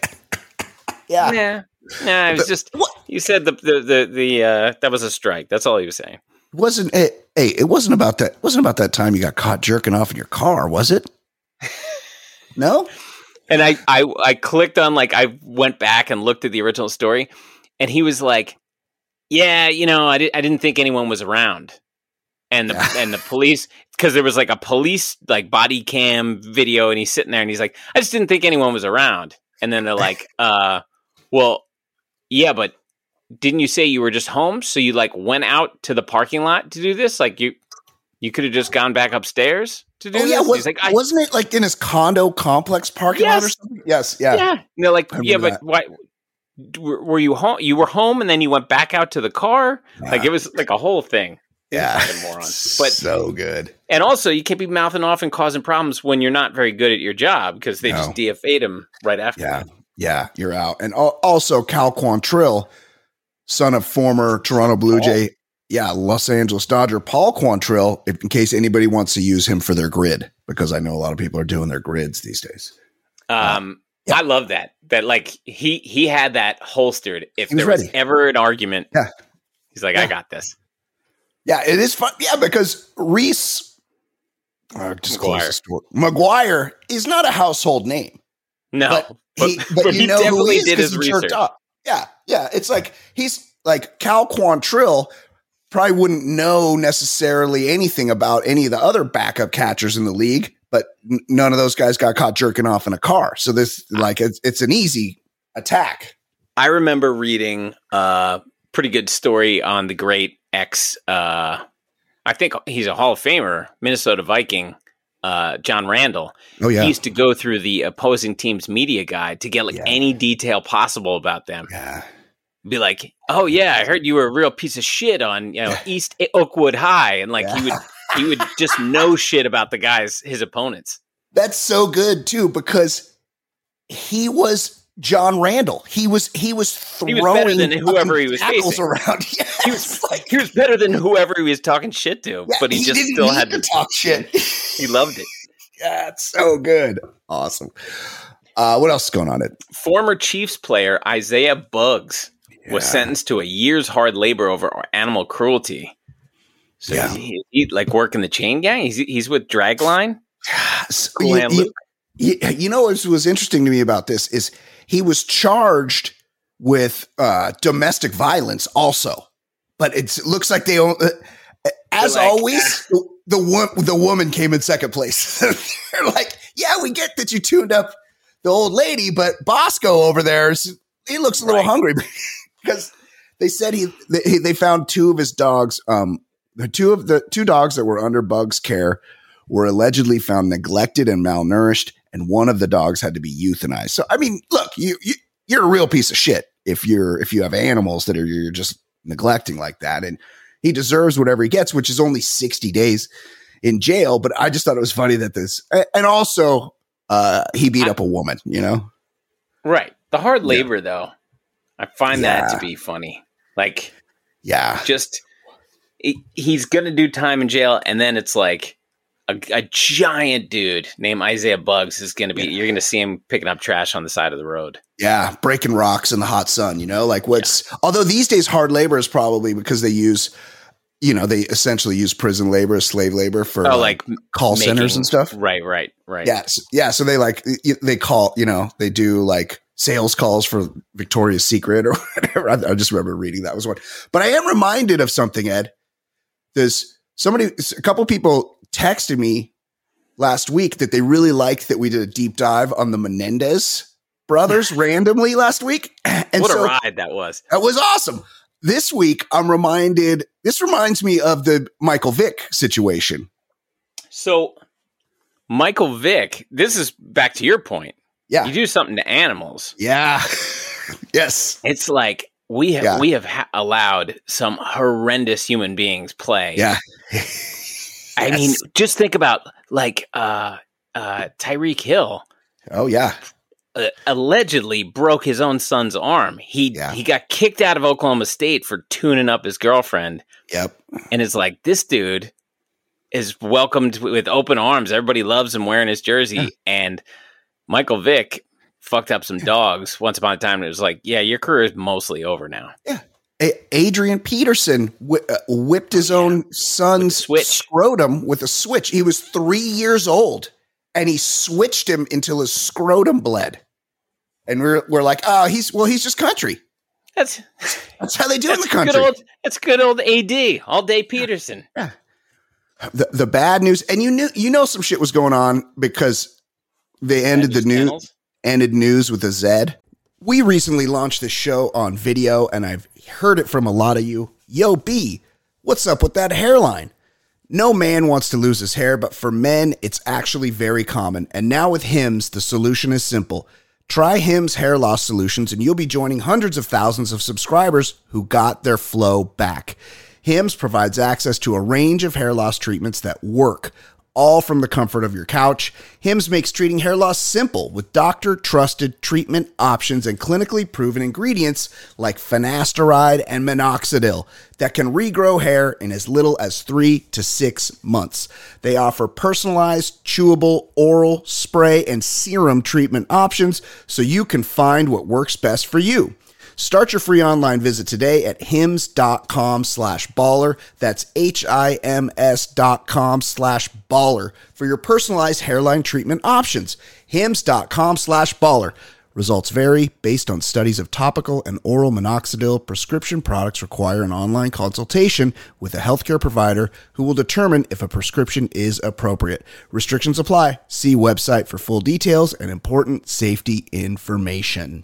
Yeah. Nah, nah. It was just what? You said the the the, the uh, that was a strike. That's all he was saying. Wasn't it? Hey, it wasn't about that. It wasn't about that time you got caught jerking off in your car, was it? No. And I, I, I clicked on like I went back and looked at the original story, and he was like, "Yeah, you know, I, di- I didn't think anyone was around," and the yeah. and the police because there was like a police like body cam video, and he's sitting there and he's like, "I just didn't think anyone was around," and then they're like, "Uh, well, yeah, but." Didn't you say you were just home? So you like went out to the parking lot to do this? Like you, you could have just gone back upstairs to do oh, this? Yeah, was, like, wasn't it like in his condo complex parking yes. lot or something? Yes, yeah. Yeah. And they're like, yeah, but that. why were you home? You were home and then you went back out to the car? Yeah. Like it was like a whole thing. Yeah. Moron. But so good. And also you can't be mouthing off and causing problems when you're not very good at your job because they no. just D F A'd him right after. Yeah. Yeah, you're out. And also Cal Quantrill, son of former Toronto Blue Jay, yeah, Los Angeles Dodger, Paul Quantrill, if, in case anybody wants to use him for their grid, because I know a lot of people are doing their grids these days. Um, uh, yeah. I love that. That like he he had that holstered. If was there was ready. ever an argument, yeah. he's like, yeah. I got this. Yeah, it is fun. Yeah, because Reese, uh, McGuire. McGuire is not a household name. No, but, but he, but, but you he know definitely who he is did his he research. jerked up. Yeah, yeah. It's like he's like Cal Quantrill probably wouldn't know necessarily anything about any of the other backup catchers in the league, but n- none of those guys got caught jerking off in a car. So this like it's, it's an easy attack. I remember reading a pretty good story on the great ex. Uh, I think he's a Hall of Famer, Minnesota Viking. Uh, John Randall. Oh yeah, he used to go through the opposing team's media guide to get like yeah. any detail possible about them. Yeah, be like, "Oh yeah, I heard you were a real piece of shit on you know East Oakwood High," and like yeah. he would he would just know shit about the guys, his opponents. That's so good too because he was John Randall. He was he was throwing he was better than whoever he was facing around. Yes. He was like, he was better than whoever he was talking shit to, yeah, but he, he just didn't still need had to to talk shit. He loved it. Yeah, it's so good. Awesome. Uh, what else is going on? It former Chiefs player Isaiah Buggs yeah. was sentenced to a year's hard labor over animal cruelty. So yeah. he, he like working the chain gang. He's he's with Dragline. So you, you, you, you know what was interesting to me about this is he was charged with uh, domestic violence also, but it's, it looks like they, uh, as like, always, the, the one the woman came in second place. They're like, yeah, we get that you tuned up the old lady, but Bosco over there, he looks a little right. hungry because they said he they, they found two of his dogs. Um, the two of the two dogs that were under Bug's care were allegedly found neglected and malnourished, and one of the dogs had to be euthanized. So, I mean, look, you, you you're a real piece of shit if you're if you have animals that are you're just neglecting like that, and he deserves whatever he gets, which is only sixty days in jail. But I just thought it was funny that this, and also uh, he beat up a woman, you know? Right. The hard labor, yeah. though, I find yeah. that to be funny. Like, yeah, just he, he's gonna do time in jail, and then it's like a, a giant dude named Isaiah Buggs is gonna be. Yeah. You're gonna see him picking up trash on the side of the road. Yeah, breaking rocks in the hot sun, you know, like what's, yeah. although these days hard labor is probably because they use, you know, they essentially use prison labor, slave labor for oh, like, like call making, centers and stuff. Right, right, right. Yeah. So, yeah. So they like, they call, you know, they do like sales calls for Victoria's Secret or whatever. I, I just remember reading that was one, but I am reminded of something, Ed. There's somebody, a couple people texted me last week that they really liked that we did a deep dive on the Menendez brothers randomly last week. And what so, a ride that was. That was awesome. This week, I'm reminded, this reminds me of the Michael Vick situation. So Michael Vick, this is back to your point. Yeah. You do something to animals. Yeah. Yes. It's like, we have Yeah. we have ha- allowed some horrendous human beings play. Yeah. I mean, just think about like uh, uh, Tyreek Hill. Oh yeah. Uh, allegedly broke his own son's arm. He Yeah. he got kicked out of Oklahoma State for tuning up his girlfriend, Yep. and it's like this dude is welcomed with open arms. Everybody loves him wearing his jersey, Yeah. and Michael Vick fucked up some dogs once upon a time. And it was like, yeah, your career is mostly over now. A- Adrian Peterson whi- uh, whipped his own son's switch. scrotum with a switch. He was three years old, and he switched him until his scrotum bled. And we're we're like, oh, he's well, he's just country. That's That's how they do it in that's the country. good old. That's good old A D all day Peterson. The the bad news, and you knew you know some shit was going on because they ended the news Channels. ended news with a Z. We recently launched this show on video, and I've heard it from a lot of you. Yo, B, what's up with that hairline? No man wants to lose his hair, but for men, it's actually very common. And now with Hims, the solution is simple. Try Hims Hair Loss Solutions, and you'll be joining hundreds of thousands of subscribers who got their flow back. Hims provides access to a range of hair loss treatments that work, all from the comfort of your couch. Hims makes treating hair loss simple with doctor-trusted treatment options and clinically proven ingredients like finasteride and minoxidil that can regrow hair in as little as three to six months. They offer personalized, chewable, oral, spray, and serum treatment options so you can find what works best for you. Start your free online visit today at hims.com slash baller. That's H-I-M-S dot com slash baller for your personalized hairline treatment options. Hims.com slash baller. Results vary based on studies of topical and oral minoxidil. Prescription products require an online consultation with a healthcare provider who will determine if a prescription is appropriate. Restrictions apply. See website for full details and important safety information.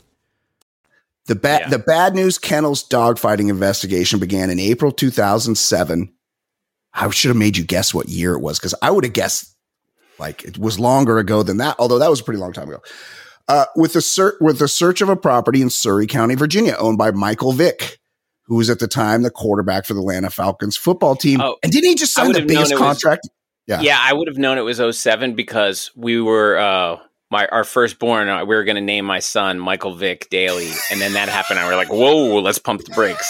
The bad Yeah. the Bad News Kennels dogfighting investigation began in April two thousand seven. I should have made you guess what year it was because I would have guessed like it was longer ago than that, although that was a pretty long time ago. Uh, with the search with the search of a property in Surrey County, Virginia, owned by Michael Vick, who was at the time the quarterback for the Atlanta Falcons football team. Oh, and didn't he just I sign would the have known biggest it was- contract? Yeah. Yeah, I would have known it was oh seven because we were uh, my our firstborn. Uh, we were going to name my son Michael Vick Daly, and then that happened. And we were like, "Whoa, let's pump the brakes."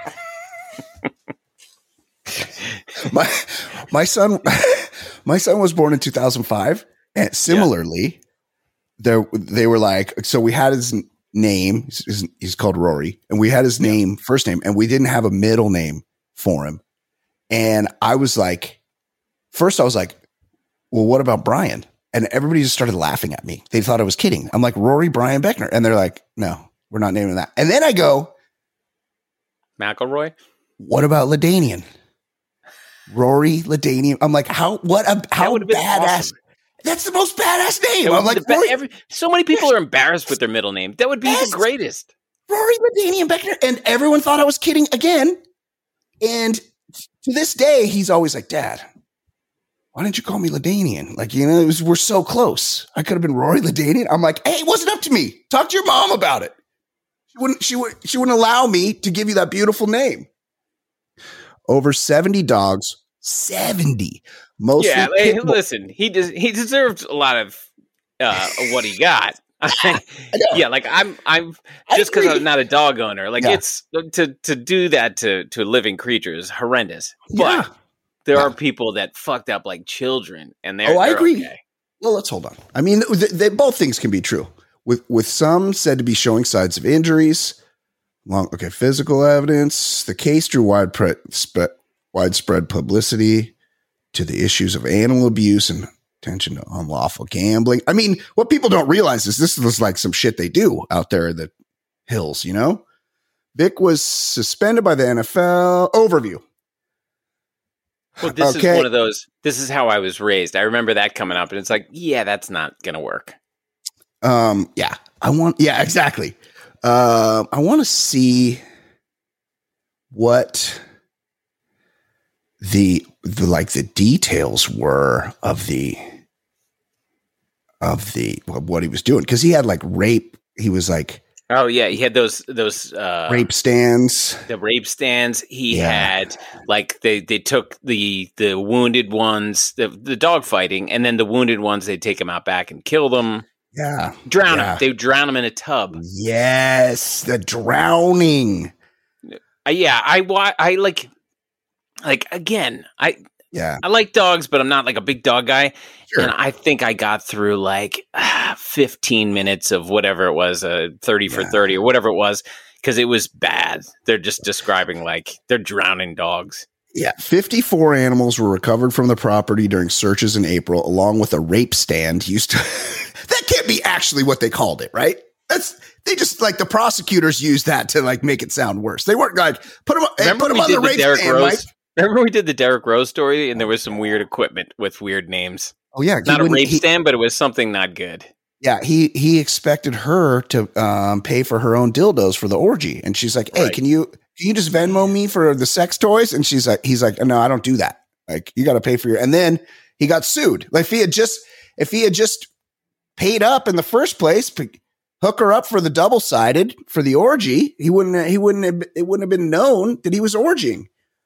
my my son my son was born in two thousand five, and similarly there they were like, so we had his name, he's, he's called Rory, and we had his name, first name, and we didn't have a middle name for him. And I was like, first I was like, well, what about Brian? And everybody just started laughing at me. They thought I was kidding. I'm like, Rory Brian Beckner. And they're like, no, we're not naming that. And then I go, McElroy. what about LaDainian? Rory LaDainian. I'm like, how, what, a, how would've been badass. awesome. That's the most badass name. It I'm would like, be the be- Rory, every, so many people are embarrassed with their middle name. That would be Yes. the greatest. Rory LaDainian Beckner. And everyone thought I was kidding again. And to this day, he's always like, Dad, why didn't you call me LaDainian? Like, you know, it was, we're so close. I could have been Rory LaDainian. I'm like, hey, it wasn't up to me. Talk to your mom about it. She wouldn't, she would, she wouldn't allow me to give you that beautiful name. Over seventy dogs, seventy. Mostly Yeah, hey, pit bull- listen, he des- he deserved a lot of uh, what he got. yeah, like I'm I'm I just because agree. I'm not a dog owner. Like Yeah. it's to to do that to to a living creature is horrendous. But Yeah. there Yeah. are people that fucked up like children, and they're Oh, I they're agree. okay. Well, let's hold on. I mean, th- th- both things can be true. With with some said to be showing signs of injuries. Long, okay, physical evidence. The case drew wide pre- spe- widespread publicity to the issues of animal abuse and attention to unlawful gambling. I mean, what people don't realize is this is like some shit they do out there in the hills, you know? Vick was suspended by the N F L. Overview. Well, this Okay. is one of those. This is how I was raised. I remember that coming up, and it's like, yeah, that's not gonna work. Um, yeah, I want, yeah, exactly. Um, I want to see what the, the, like the details were of the, of the, of what he was doing. Cause he had like rape. He was like, Oh yeah, he had those those uh, rape stands. The rape stands. He Yeah. had like they, they took the the wounded ones, the the dog fighting, and then the wounded ones they take them out back and kill them, Yeah. drown Yeah. them. They drown them in a tub. Yes, the drowning. Uh, yeah, I wa- I like like again. I Yeah. I like dogs, but I'm not like a big dog guy. Sure. And I think I got through like ah, fifteen minutes of whatever it was, uh, thirty for Yeah. thirty or whatever it was, because it was bad. They're just describing like they're drowning dogs. Yeah. fifty-four animals were recovered from the property during searches in April, along with a rape stand used to. That can't be actually what they called it, right? That's they just like the prosecutors used that to like make it sound worse. They weren't like put them, hey, Remember put them we on did the the rape Derrick stand, Rose? Mike. Remember we did the Derrick Rose story, and there was some weird equipment with weird names. Oh yeah, he Not a wouldn't- rape he- stand, but it was something not good. Yeah, he he expected her to um, pay for her own dildos for the orgy, and she's like, "Hey, Right. can you can you just Venmo me for the sex toys?" And she's like, "He's like, no, I don't do that. Like, you got to pay for your." And then he got sued. Like, if he had just if he had just paid up in the first place, p- hook her up for the double sided for the orgy, he wouldn't he wouldn't have, it wouldn't have been known that he was orgying.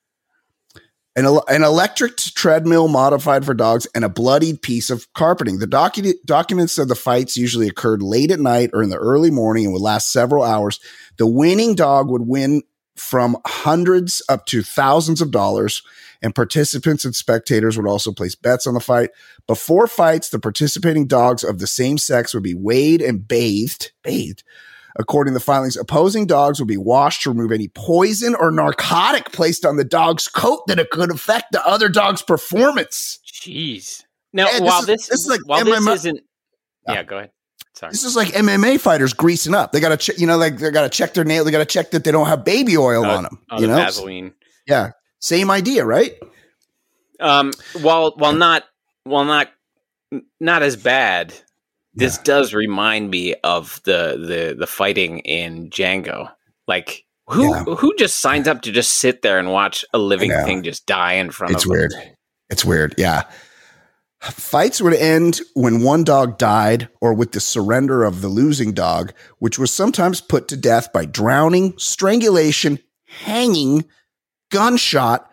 An, el- an electric treadmill modified for dogs and a bloodied piece of carpeting. The docu- documents said the fights usually occurred late at night or in the early morning and would last several hours. The winning dog would win from hundreds up to thousands of dollars, and participants and spectators would also place bets on the fight. Before fights, the participating dogs of the same sex would be weighed and bathed. Bathed. According to the filings, opposing dogs would be washed to remove any poison or narcotic placed on the dog's coat that it could affect the other dog's performance. Jeez. Now, Man, this while is- this, this is like while M M A this isn't, yeah, go ahead. Sorry. This is like M M A fighters greasing up. They got to, check, you know, like they got to check their nail. They got to check that they don't have baby oil Uh, on them. Oh, you the know, Vaseline. yeah, same idea, right? Um, while while not while not not as bad, this Yeah. does remind me of the the the fighting in Django. Like who Yeah. who just signs up to just sit there and watch a living I know. thing just die in front It's of weird. them? It's weird. Yeah. Fights would end when one dog died or with the surrender of the losing dog, which was sometimes put to death by drowning, strangulation, hanging, gunshot,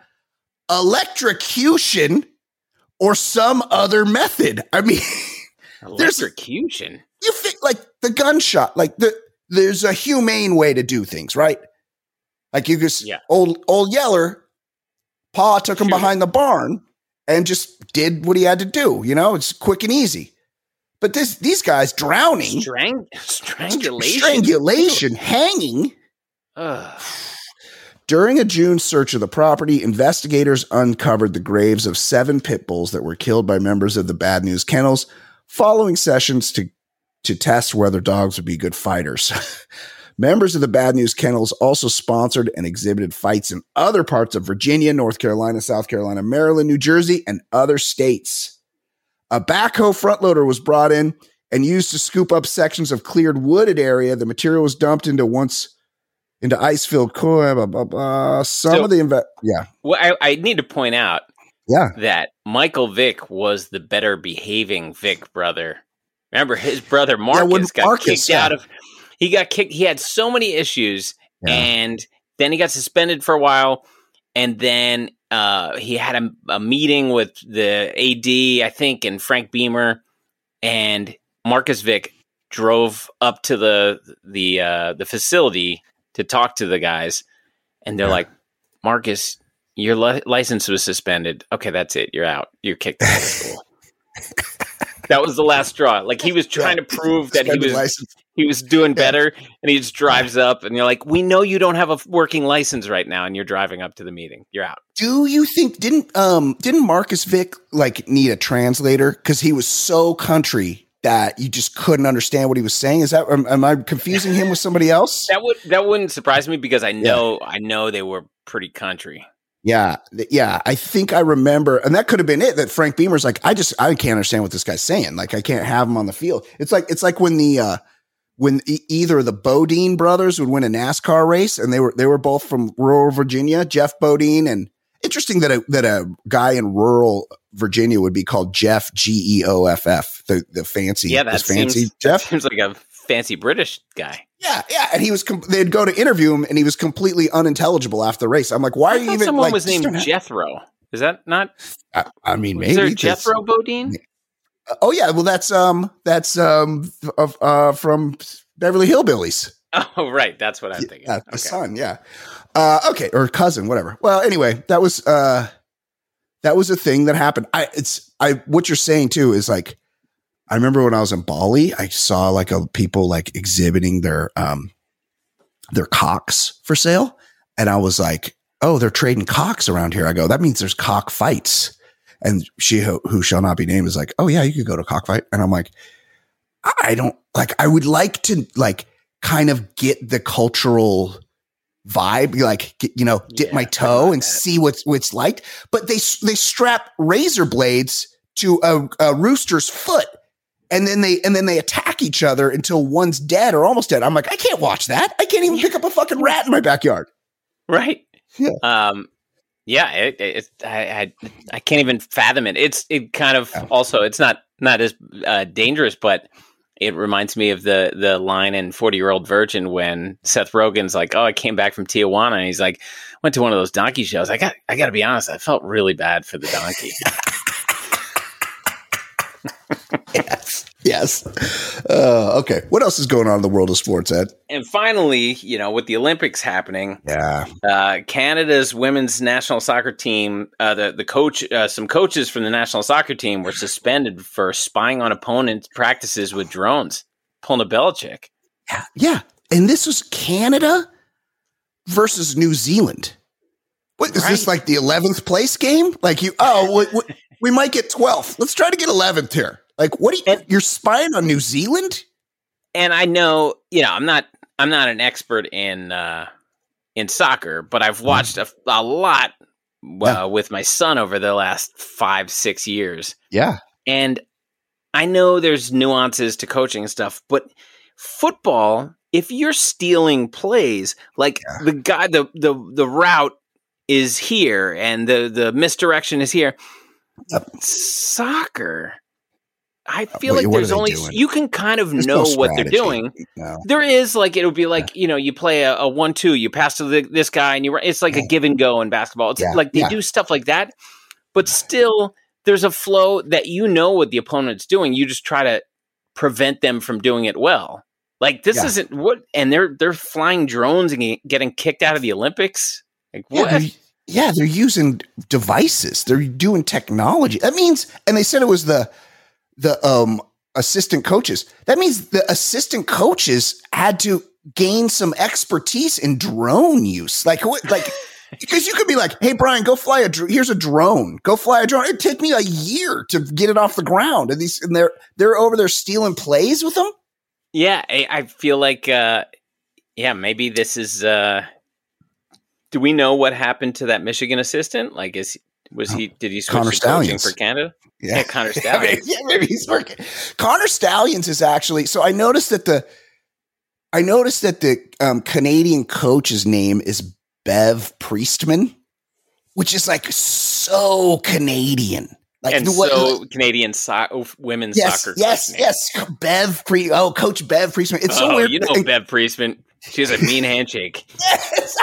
electrocution, or some other method. I mean, there's- Electrocution. you think like the gunshot, like the there's a humane way to do things, right? Like you just Yeah. old old Yeller, Pa took him Shoot. behind the barn and just did what he had to do. You know, it's quick and easy. But this these guys drowning, Strang- strangulation. strangulation, hanging. Ugh. During a June search of the property, investigators uncovered the graves of seven pit bulls that were killed by members of the Bad News Kennels following sessions to, to test whether dogs would be good fighters. Members of the Bad News Kennels also sponsored and exhibited fights in other parts of Virginia, North Carolina, South Carolina, Maryland, New Jersey, and other states. A backhoe front loader was brought in and used to scoop up sections of cleared wooded area. The material was dumped into once into ice-filled coil. Blah, blah, blah. Some So- of the inve- yeah, Well, I, I need to point out yeah, that Michael Vick was the better behaving Vick brother. Remember, his brother Marcus when got Marcus, kicked yeah. out of. He got kicked. He had so many issues, Yeah. and then he got suspended for a while, and then uh, he had a, a meeting with the A D, I think, and Frank Beamer, and Marcus Vick drove up to the the uh, the facility to talk to the guys, and they're Yeah. like, Marcus, your li- license was suspended. Okay, that's it. You're out. You're kicked out of school. That was the last straw. Like he was trying to prove that he Suspended was license. he was doing better, and he just drives up, and you're like, "We know you don't have a working license right now, and you're driving up to the meeting. You're out." Do you think didn't um didn't Marcus Vick like need a translator because he was so country that you just couldn't understand what he was saying? Is that am, am I confusing him with somebody else? That would that wouldn't surprise me because I know I know they were pretty country. Yeah, th- yeah. I think I remember, and that could have been it. That Frank Beamer's like, I just I can't understand what this guy's saying. Like, I can't have him on the field. It's like it's like when the uh, when e- either the Bodine brothers would win a NASCAR race, and they were they were both from rural Virginia, Jeff Bodine, and interesting that a that a guy in rural Virginia would be called Jeff G E O F F, the the fancy, Yeah, this that fancy seems Jeff. seems like a fancy British guy. Yeah, yeah, and he was. Com- they'd go to interview him, and he was completely unintelligible after the race. I'm like, why are I you thought even? Someone like, was named just don't have- Jethro. Is that not? I, I mean, Was maybe there 'cause- Jethro Bodine? Oh yeah, well that's um that's um of uh from Beverly Hillbillies. Oh right, that's what I'm thinking. Yeah, the Okay. son, yeah. Uh, okay, or cousin, whatever. Well, anyway, that was uh that was a thing that happened. I it's I what you're saying too is like I remember when I was in Bali, I saw like a people like exhibiting their um their cocks for sale, and I was like, oh, they're trading cocks around here. I go, that means there's cock fights. And she who, who shall not be named is like, oh yeah, you could go to a cockfight. And I'm like, I don't like, I would like to like kind of get the cultural vibe, like, get, you know, dip Yeah, my I toe love and that. see what's, what's like. But they, they strap razor blades to a, a rooster's foot. And then they, and then they attack each other until one's dead or almost dead. I'm like, I can't watch that. I can't even pick up a fucking rat in my backyard. Right. Yeah. Um, yeah. It, it, I, I, I can't even fathom it. It's, it kind of Yeah. also, it's not, not as uh, dangerous, but it reminds me of the, the line in forty year old virgin when Seth Rogen's like, oh, I came back from Tijuana. And he's like, went to one of those donkey shows. I got, I got to be honest. I felt really bad for the donkey. Yes. Yes. Uh, okay. What else is going on in the world of sports, Ed? And finally, you know, with the Olympics happening, Yeah. uh, Canada's women's national soccer team, uh, the the coach, uh, some coaches from the national soccer team were suspended for spying on opponents' practices with drones. Pulling a Belichick. Yeah. Yeah. And this was Canada versus New Zealand. What is this, Right. like the eleventh place game? Like you, oh, we, we, we might get twelfth. Let's try to get eleventh here. Like, what do you, And- you're spying on New Zealand? And I know, you know, I'm not, I'm not an expert in uh, in soccer, but I've watched a, a lot uh, Yeah. with my son over the last five, six years. Yeah. And I know there's nuances to coaching and stuff, but football, if you're stealing plays, like Yeah. the guy, the, the, the route is here and the, the misdirection is here. Yep. Soccer, I feel What- like what are there's they only, doing? you can kind of There's know no what they're strategy. doing. No. There is like, it would be like, you know, you play a, a one, two, you pass to the, this guy and you, it's like Yeah. a give and go in basketball. It's Yeah. like they Yeah. do stuff like that, but still there's a flow that you know what the opponent's doing. You just try to prevent them from doing it well. Like this Yeah. isn't what, and they're, they're flying drones and ge- getting kicked out of the Olympics. Like Yeah, what? they're, yeah, they're using devices. They're doing technology. That means, and they said it was the the um assistant coaches. That means the assistant coaches had to gain some expertise in drone use. Like what? Like because you could be like, "Hey, Brian, go fly a dr- here's a drone. Go fly a drone." It'd take me a year to get it off the ground. And these and they're they're over there stealing plays with them. Yeah. I, I feel like, uh, yeah, maybe this is, uh, do we know what happened to that Michigan assistant? Like, is, was he, did he switch Connor to coaching Stallions. for Canada? Yeah, Yeah, Connor Yeah, maybe, Stallions. yeah, maybe he's working. Connor Stallions is actually. So I noticed that the, I noticed that the um, Canadian coach's name is Bev Priestman, which is like so Canadian. Like And the- what- so Canadian so- women's yes, soccer. yes, coach name. yes. Bev Pre. Oh, Coach Bev Priestman. It's so Oh, weird. you know And- Bev Priestman. She has a mean handshake. Yes.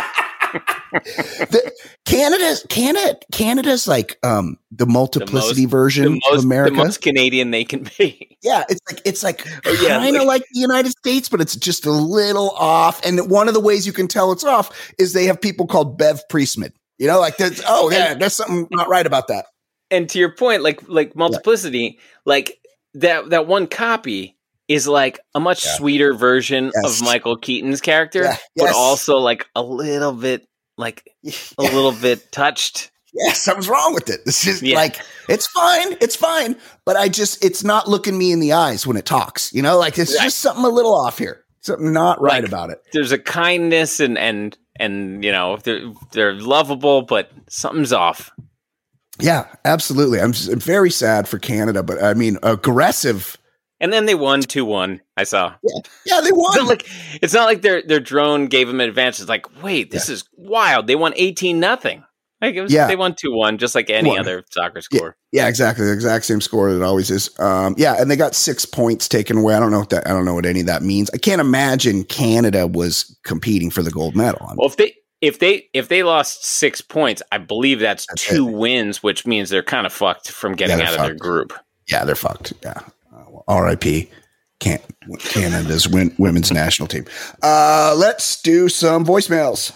the, Canada's Canada Canada's like um the multiplicity version The most, of America. the most Canadian they can be. Yeah, it's like it's like Oh, yeah, kind of like- like the United States, but it's just a little off. And one of the ways you can tell it's off is they have people called Bev Priestman. You know, like there's oh yeah, there's something not right about that. And to your point, like like multiplicity, like that that one copy is like a much Yeah. sweeter version Yes. of Michael Keaton's character, Yeah, but yes. also like a little bit like a little bit touched. Yeah, something's wrong with it. This is Yeah. like it's fine, it's fine, but I just it's not looking me in the eyes when it talks. You know, like it's Right. just something a little off here. Something not right Like- about it. There's a kindness and and and you know they're they're lovable, but something's off. Yeah, absolutely. I'm, s- I'm very sad for Canada, but I mean aggressive. And then they won two one. I saw. Yeah, they It's won. not like it's not like their their drone gave them an advantage. It's like, wait, this is wild. They won eighteen nothing. Like it was, Yeah. they won two one, just like any One. other soccer score. Yeah, exactly. The exact same score that it always is. Um, yeah, and they got six points taken away. I don't know what that. I don't know what any of that means. I can't imagine Canada was competing for the gold medal. Well, if they if they if they lost six points, I believe that's, That's two it. wins, which means they're kind of fucked from getting Yeah, out they're of their fucked. group. Yeah, they're fucked. Yeah. Uh, well, R I P Can Canada's win, women's national team. Uh, let's do some voicemails.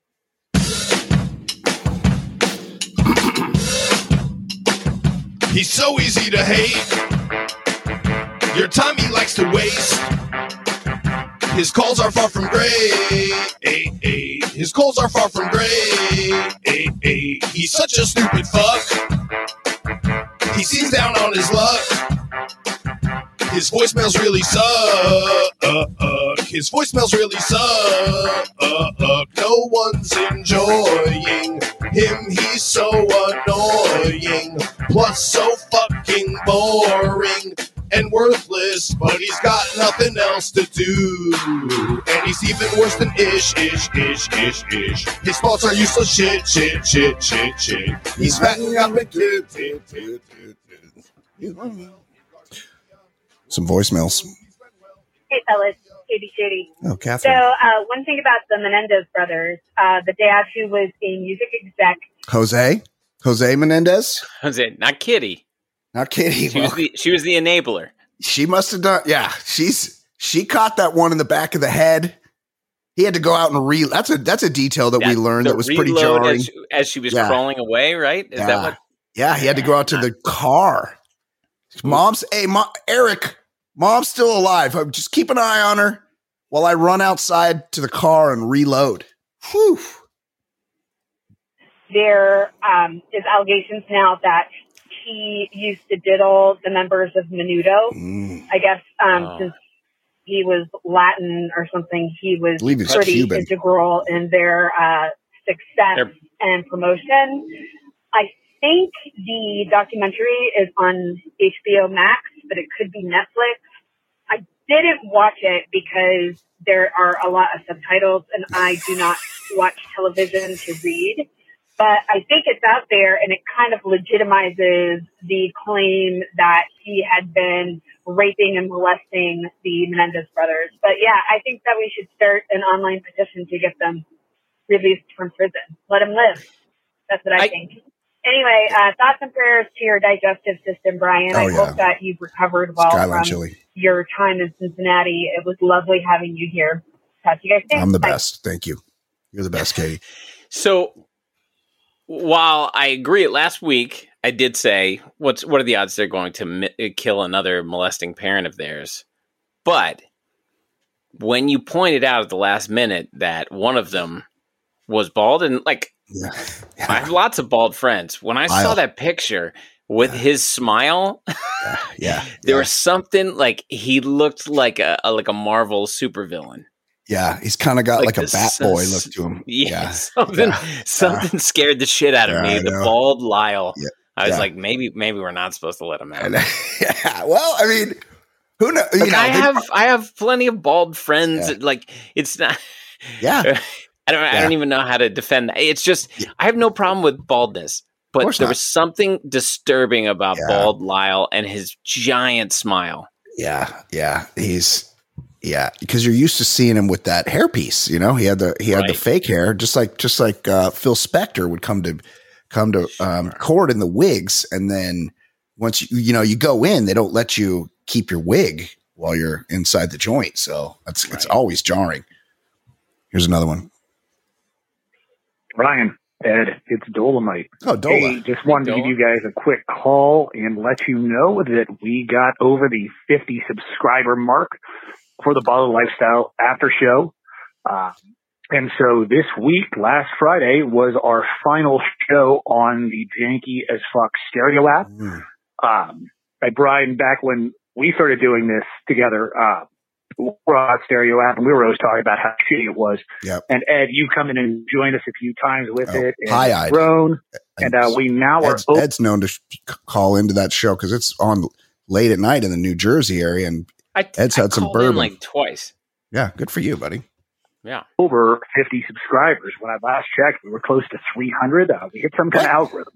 He's so easy to hate. Your time he likes to waste. His calls are far from great. His calls are far from great. He's such a stupid fuck. He seems down on his luck. His voicemails really suck. His voicemails really suck. No one's enjoying him. He's so annoying. Plus so fucking boring and worthless, but he's got nothing else to do. And he's even worse than ish, ish, ish, ish, ish. His thoughts are useless shit, shit, shit, shit, shit. He's fattening up with kids. Some voicemails. Hey, fellas. Katie Shady. Oh, So, Catherine. uh, one thing about the Menendez brothers, uh, the dad who was a music exec. Jose? Jose Menendez? Was it not Kitty? Not kidding. She was the she was the enabler. She must have done. Yeah, she's she caught that one in the back of the head. He had to go out and re. That's a that's a detail that, we That- learned the that was pretty reload jarring. as, as she was Yeah. crawling away. Right? Is yeah. that what? Yeah, he had to go out to the car. Mom's, hey, mom, Eric, mom's still alive. Just keep an eye on her while I run outside to the car and reload. Whew. There um, is allegations now that he used to diddle the members of Menudo. Mm. I guess um, Oh. since he was Latin or something, he was I believe he's pretty Cuban. integral in their uh, success They're- and promotion. I think the documentary is on H B O Max, but it could be Netflix. I didn't watch it because there are a lot of subtitles and I do not watch television to read. But I think it's out there and it kind of legitimizes the claim that he had been raping and molesting the Menendez brothers. But yeah, I think that we should start an online petition to get them released from prison. Let them live. That's what I, I- think. Anyway, uh, thoughts and prayers to your digestive system, Brian. Oh, I yeah. hope that you've recovered well Skyline from chili. your time in Cincinnati. It was lovely having you here. Talk to you guys soon. I'm the Bye. best. Thank you. You're the best, Katie. So while I agree, last week I did say, "What's what are the odds they're going to mi- kill another molesting parent of theirs?" But when you pointed out at the last minute that one of them was bald, and like Yeah. I have lots of bald friends, when I saw I'll- that picture with his smile, Yeah. Yeah. there yeah. was something like he looked like a, a like a Marvel supervillain. Yeah, he's kind of got like, Like a this- bat boy look to him. Yeah, Yeah. something Yeah. something scared the shit out of Yeah, I me. The know. bald Lyle. Yeah. I was Yeah. like, maybe maybe we're not supposed to let him out. And, yeah. Well, I mean, who knows? You Like, know, I they- have I have plenty of bald friends. Yeah. Like it's not. yeah. I don't. I Yeah. don't even know how to defend that. It's just Yeah. I have no problem with baldness, but course there not. was something disturbing about Yeah. bald Lyle and his giant smile. Yeah, yeah, he's yeah, because you're used to seeing him with that hairpiece. You know, he had the he had the Right. fake hair, just like just like uh, Phil Spector would come to come to um, court in the wigs, and then once you you know you go in, they don't let you keep your wig while you're inside the joint. So it's it's Right. always jarring. Here's another one. Ryan, Ed, it's Dolomite. Oh, Dola. Hey, just wanted to Dola. give you guys a quick call and let you know that we got over the fifty subscriber mark for the Bottle Lifestyle after show. Uh, and so this week, last Friday, was our final show on the Janky as Fuck stereo app. Mm. Um, at Brian, back when we started doing this together, uh, we were on stereo app and we were always talking about how shitty it was. Yep. And Ed, you come in and joined us a few times with Oh, it. And high-eyed. grown. And uh, we now are Ed's, open. Ed's known to sh- call into that show because it's on late at night in the New Jersey area, and I, Ed's I had some called in bourbon. like twice. yeah, good for you, buddy. Yeah. over fifty subscribers. When I last checked, we were close to three hundred. Uh, we hit some kind of algorithm.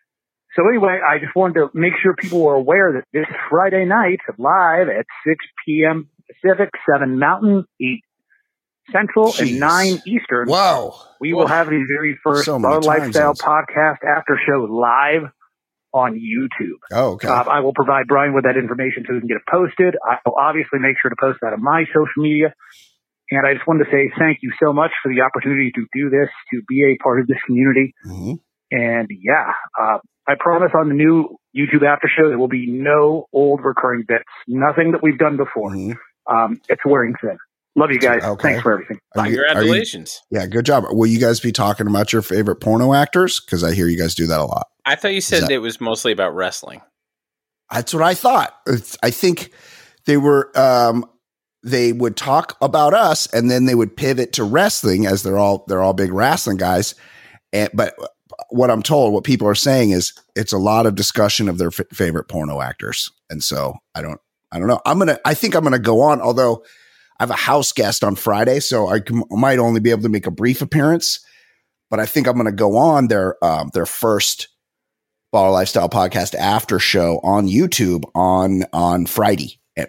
So anyway, I just wanted to make sure people were aware that this Friday night, live at six p.m. Pacific, seven Mountain, eight Central, Jeez. and nine Eastern, Whoa. we will have the very first So many Bar time Lifestyle zones. Podcast After Show live on YouTube. Oh, okay. Uh, I will provide Brian with that information so he can get it posted. I will obviously make sure to post that on my social media. And I just wanted to say thank you so much for the opportunity to do this, to be a part of this community. Mhm. And yeah, uh, I promise on the new YouTube After Show, there will be no old recurring bits, nothing that we've done before. Mhm. Um, it's wearing thin. Love you guys. Okay. Thanks for everything. Are you- are you- Congratulations. yeah, good job. Will you guys be talking about your favorite porno actors? Because I hear you guys do that a lot. I thought you said that- it was mostly about wrestling. That's what I thought. It's, I think they were. Um, they would talk about us, and then they would pivot to wrestling, as they're all they're all big wrestling guys. And but what I'm told, what people are saying is it's a lot of discussion of their f- favorite porno actors, and so I don't. I don't know. I'm gonna. I think I'm gonna go on, although I have a house guest on Friday, so I can, might only be able to make a brief appearance. But I think I'm going to go on their um, their first Baller Lifestyle Podcast after show on YouTube on on Friday, and,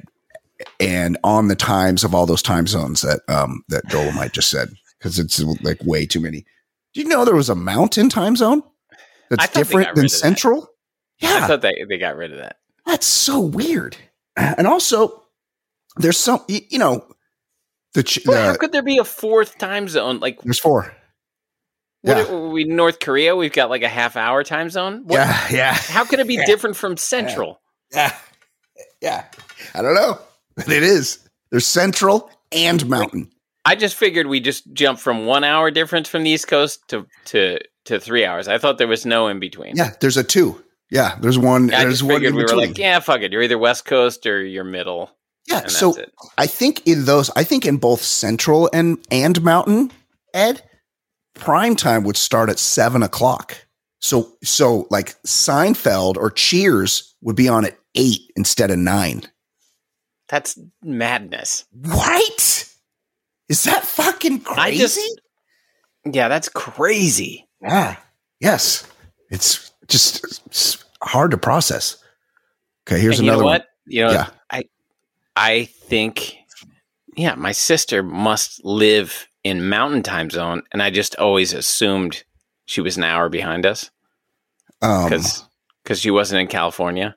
and on the times of all those time zones that um, that Dolomite just said, because it's like way too many. Do you know there was a mountain time zone I that's thought they different got than rid of that. Central? Yeah, I thought they, they got rid of that. that's so weird. And also, there's some you, you know the, ch- But how the could there be a fourth time zone? Like, there's four. what Yeah. are we North Korea? We've got like a half hour time zone. What, Yeah, yeah. How could it be Yeah. different from Central? Yeah. Yeah. I don't know. But it is. There's Central and Mountain. I just figured we just jumped from one hour difference from the East Coast to to to three hours. I thought there was no in between. Yeah. There's a two. Yeah. There's one. I there's just one figured in we were between. like, yeah, fuck it. You're either West Coast or you're middle. Yeah. And So that's it. I think in those, I think in both Central and, and Mountain, Ed, prime time would start at seven o'clock. So, so like Seinfeld or Cheers would be on at eight instead of nine. That's madness. Right? Is that fucking crazy? I just, yeah, that's crazy. Yeah. Yes. It's just it's hard to process. Okay, here's And you another know one. what? You know, Yeah. I I think, yeah, my sister must live in Mountain Time Zone, and I just always assumed she was an hour behind us Um, because because she wasn't in California.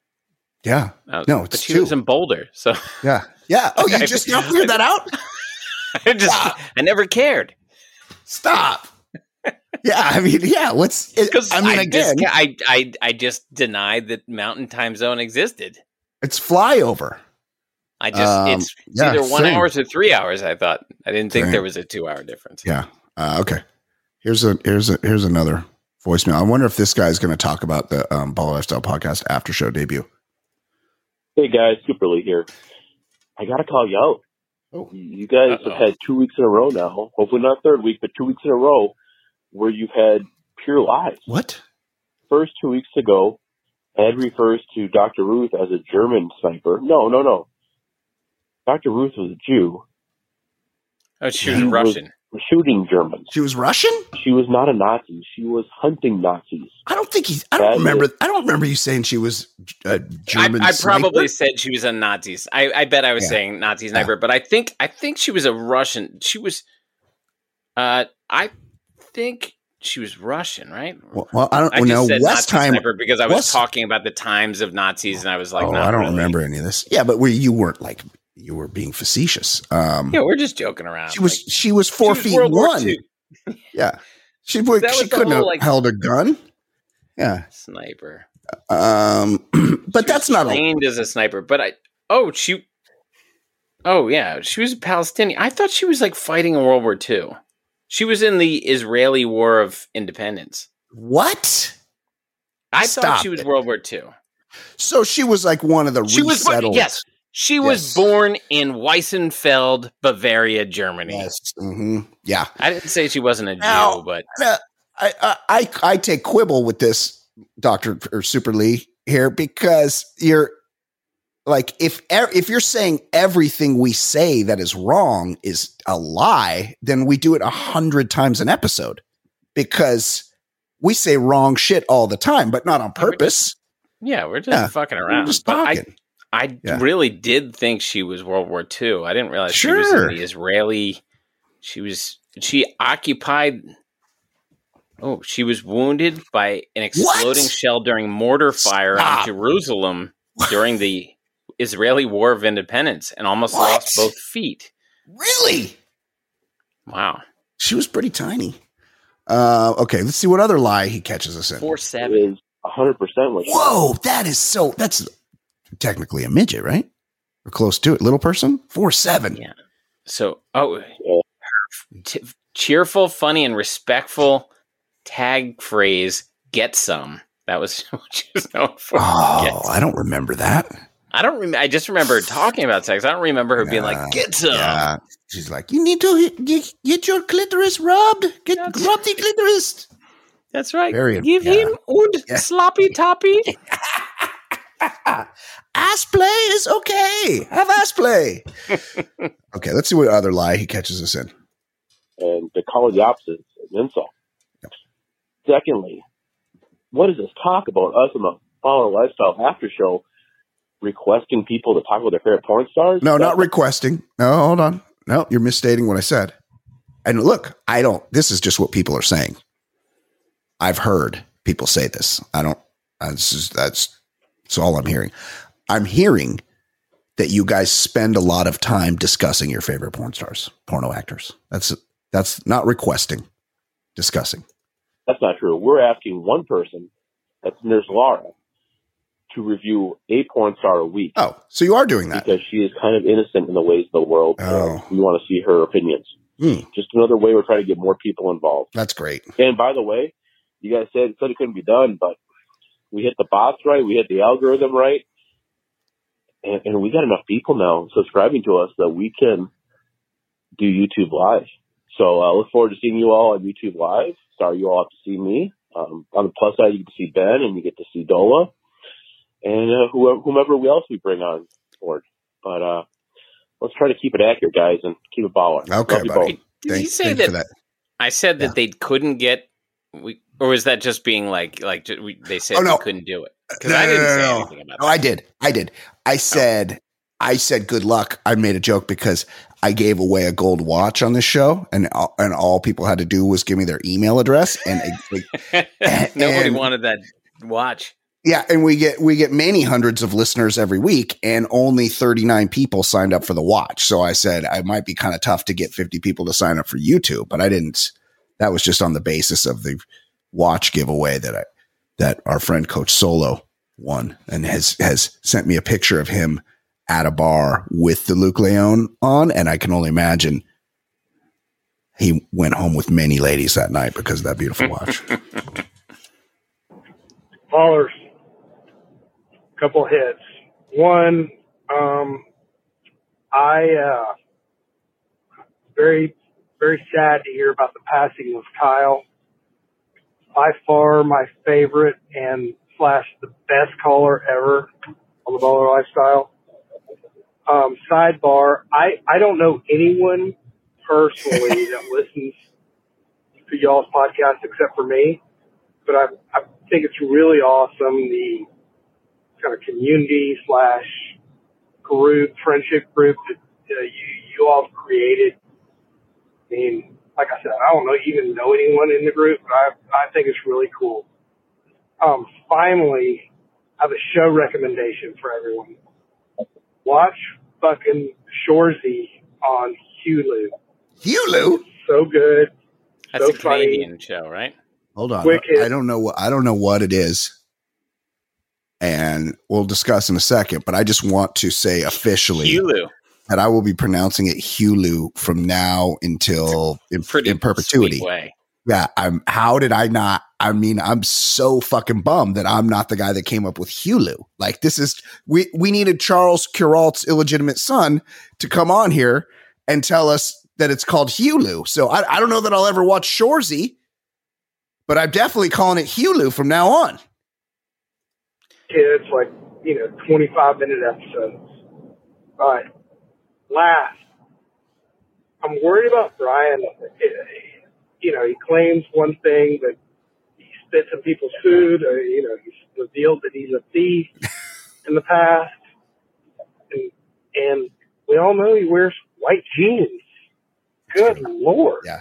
yeah. Uh, No, but it's she two. was in Boulder, so Yeah. Yeah. Oh, Okay. you just now figured that out? I just Stop. I never cared Stop. Yeah, I mean, yeah, what's it, because I mean again, just, I I I just denied that Mountain Time Zone existed. it's flyover. I just Um, it's, it's yeah, either one same. hour to three hours. I thought I didn't think Same. there was a two hour difference. Yeah. Uh, okay. Here's a here's a here's another voicemail. I wonder if this guy's going to talk about the um, Baller Lifestyle Podcast after show debut. Hey guys, Super Lee here. I gotta call you out. Oh. You guys Uh-oh. have had two weeks in a row now. Hopefully not third week, but two weeks in a row where you've had pure lies. What? First two weeks ago, Ed refers to Doctor Ruth as a German sniper. No, no, no. Doctor Ruth was a Jew. Oh, she was She was- Russian. Shooting Germans. She was Russian? She was not a Nazi. She was hunting Nazis. I don't think he. I don't That remember. is- I don't remember you saying she was a I, German. I sniper. probably said she was a Nazi. I, I bet I was Yeah. saying Nazi sniper, but I think I think she was a Russian. She was. Uh, I think she was Russian, right? Well, well, I don't I just know. said West Nazi time. sniper because I was West- talking about the times of Nazis, and I was like, oh, not I don't really. remember any of this. Yeah, but we, you weren't like you were being facetious. Um, Yeah, we're just joking around. she was Like, she was four she was feet World War one. Two. Yeah, she would. That was She the couldn't whole, have like- held a gun. Yeah, Sniper. um, but She that's was not a. trained as a sniper. But I. Oh, she. Oh yeah, she was a Palestinian. I thought she was like fighting in World War Two. She was in the Israeli War of Independence. What? I Stop thought she was it. World War Two. So she was like one of the She was resettled. yes. She was Yes. born in Weissenfeld, Bavaria, Germany. Yes. hmm Yeah. I didn't say she wasn't a Jew, Now- but Uh, I, I I I take quibble with this, Doctor or Super Lee here, because you're like if er, if you're saying everything we say that is wrong is a lie, then we do it a hundred times an episode because we say wrong shit all the time, but not on purpose. Yeah, we're just Yeah, fucking we're around. just But I, talking. I Yeah. really did think she was World War Two. I didn't realize she was Sure. in the Israeli. She was. She occupied. Oh, she was wounded by an exploding What? shell during mortar fire Stop. on Jerusalem during the Israeli War of Independence, and almost What? lost both feet. Really? Wow, She was pretty tiny. Uh, okay, let's see what other lie he catches us in. four It seven. is one hundred percent what she Whoa, that is so. That's technically a midget, right? Or close to it. Little person? Four seven. Yeah. So, oh, Yeah. t- cheerful, funny, and respectful tag phrase. Get some. That was what she was known for. Oh, Get some. I don't remember that. I don't. Rem- I just remember her talking about sex. I don't remember her being Yeah, like, "Get some." Yeah. She's like, you need to get, get your clitoris rubbed. Get That's- rub the clitoris. That's right. Very- Give yeah. him und Yeah. sloppy toppy. Ass play is okay. Have ass play. Okay, let's see what other lie he catches us in. and to call it the opposite is an insult. Secondly, what is this talk about us in the Follow Lifestyle after show requesting people to talk about their favorite porn stars? No, not That- requesting. No, hold on. No, you're misstating what I said. And look, I don't, this is just what people are saying. I've heard people say this. I don't, that's just, that's, that's all I'm hearing. I'm hearing that you guys spend a lot of time discussing your favorite porn stars, porno actors. That's, that's not requesting, discussing. That's not true. We're asking one person, that's Nurse Laura, to review a porn star a week Oh, so you are doing that. because she is kind of innocent in the ways of the world. Oh. and we want to see her opinions. Hmm, Just another way we're trying to get more people involved. that's great. And by the way, you guys said, said it couldn't be done, but we hit the bots right, we hit the algorithm right, and, and we got enough people now subscribing to us that we can do YouTube Live. So I uh, look forward to seeing you all on YouTube Live. Sorry you all have to see me. Um, on the plus side, you get to see Ben, and you get to see Dola, and uh, whoever, whomever else we bring on board. But uh, let's try to keep it accurate, guys, and keep it balling. Okay, Love you buddy. both. Did Thank, you say thank that, you for that. I said that Yeah. they couldn't get, we, or was that just being like, like ju- we, they said Oh, no. they couldn't do it? Because No, I no, didn't no, say no. anything about No, that. I did. I did. I said, I said, good luck. I made a joke because I gave away a gold watch on this show, and all, and all people had to do was give me their email address, and it, Nobody and- wanted that watch. yeah, and we get we get many hundreds of listeners every week, and only thirty-nine people signed up for the watch. So I said I might be kind of tough to get fifty people to sign up for YouTube, but I didn't. That was just on the basis of the watch giveaway that I that our friend Coach Solo won, and has has sent me a picture of him at a bar with the Luke Leone on, and I can only imagine he went home with many ladies that night because of that beautiful watch. Ballers, couple hits. One, um, I uh, very very sad to hear about the passing of Kyle. By far my favorite and slash the best caller ever on the Baller Lifestyle. Um, sidebar, I, I don't know anyone personally that listens to y'all's podcast except for me, but I, I think it's really awesome, the kind of community slash group, friendship group that uh, you, you all have created. I mean, like I said, I don't know, even know anyone in the group, but I, I think it's really cool. Um, finally, I have a show recommendation for everyone. Watch fucking Shoresy on Hulu. Hulu? So good. That's so a Canadian show, right? Hold on. Wicked. I don't know what I don't know what it is. And we'll discuss in a second, but I just want to say officially Hulu. that I will be pronouncing it Hulu from now until in, Pretty in perpetuity. sweet way. Yeah, I'm how did I not I mean, I'm so fucking bummed that I'm not the guy that came up with Hulu. Like this is we we needed Charles Kuralt's illegitimate son to come on here and tell us that it's called Hulu. So I, I don't know that I'll ever watch Shoresy, but I'm definitely calling it Hulu from now on. Kids, like you know, twenty-five minute episodes. But last, I'm worried about Brian. You know, he claims one thing, but he spits in people's food. Or, you know, he's revealed that he's a thief in the past. And, and we all know he wears white jeans. Good Lord. Yeah.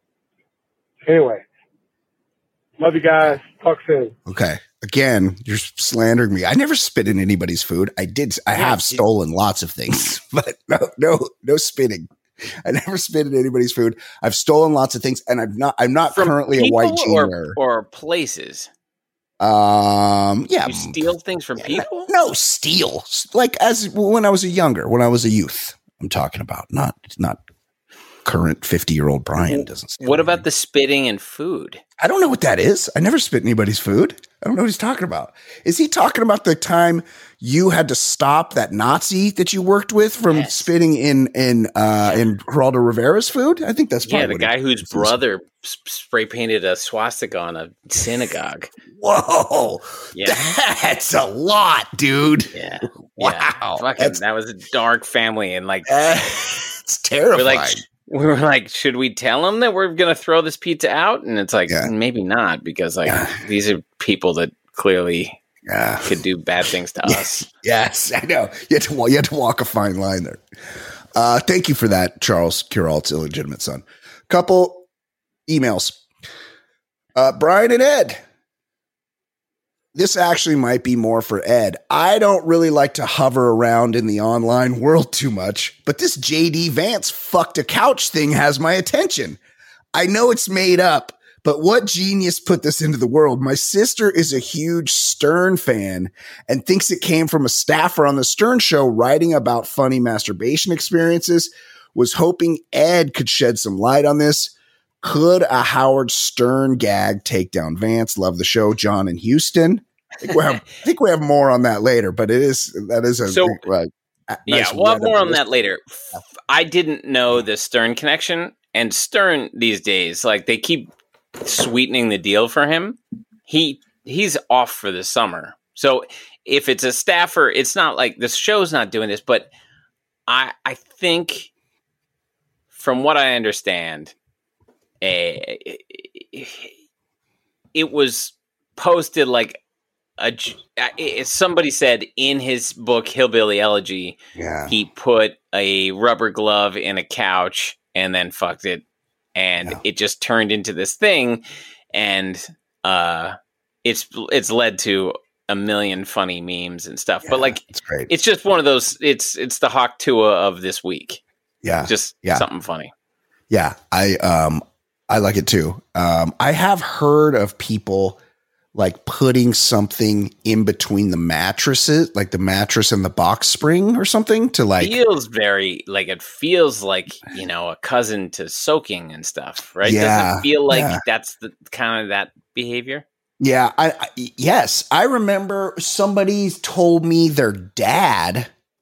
Anyway, love you guys. Talk soon. Okay. Again, you're slandering me. I never spit in anybody's food. I did. I have stolen lots of things, but no, no, no spitting. I never spit in anybody's food. I've stolen lots of things, and I'm not. I'm not From currently a white jean or, wearer. or places. Um. Yeah. You steal things from people? No, steal. Like as when I was a younger, when I was a youth. I'm talking about not not current fifty year old Brian doesn't. Steal what anything. about the spitting in food? I don't know what that is. I never spit in anybody's food. I don't know what he's talking about. Is he talking about the time you had to stop that Nazi that you worked with from Yes. spitting in in uh, in Geraldo Rivera's food? I think that's probably Yeah, the what guy it- whose brother s- spray painted a swastika on a synagogue. Whoa, Yeah. that's a lot, dude. Yeah. Wow, Yeah. Fucking, that's that was a dark family, and like uh, it's we're terrifying. like we were like, should we tell them that we're gonna throw this pizza out? And it's like Yeah. maybe not, because like these are people that clearly yeah. could do bad things to us. Yes, I know. You had to wa- you had to walk a fine line there. Uh, thank you for that, Charles Curalt's illegitimate son. Couple emails. Uh, Brian and Ed. This actually might be more for Ed. I don't really like to hover around in the online world too much, but this J D Vance fucked a couch thing has my attention. I know it's made up, but what genius put this into the world? My sister is a huge Stern fan and thinks it came from a staffer on the Stern show writing about funny masturbation experiences. Was hoping Ed could shed some light on this. Could a Howard Stern gag take down Vance? Love the show, John in Houston. I think we have, I think we have more on that later, but it is that is a So- like, a Yeah, nice we'll have more on Reddit that later. I didn't know the Stern connection, and Stern these days, like they keep sweetening the deal for him. He he's off for the summer, so if it's a staffer, it's not like the show's not doing this. But I I think, from what I understand, a it was posted like. A, uh, somebody said in his book Hillbilly Elegy, Yeah. he put a rubber glove in a couch and then fucked it, and Yeah. it just turned into this thing, and uh, it's it's led to a million funny memes and stuff. Yeah, but like, it's great. it's just one of those. It's it's the Hawk Tua of this week. Yeah. Just Yeah. something funny. Yeah, I um I like it too. Um I have heard of people like putting something in between the mattresses, like the mattress and the box spring or something to like feels very like it feels like, you know, a cousin to soaking and stuff, right? Yeah, Does it feel like yeah. that's the kind of that behavior? Yeah, I, I yes, I remember somebody told me their dad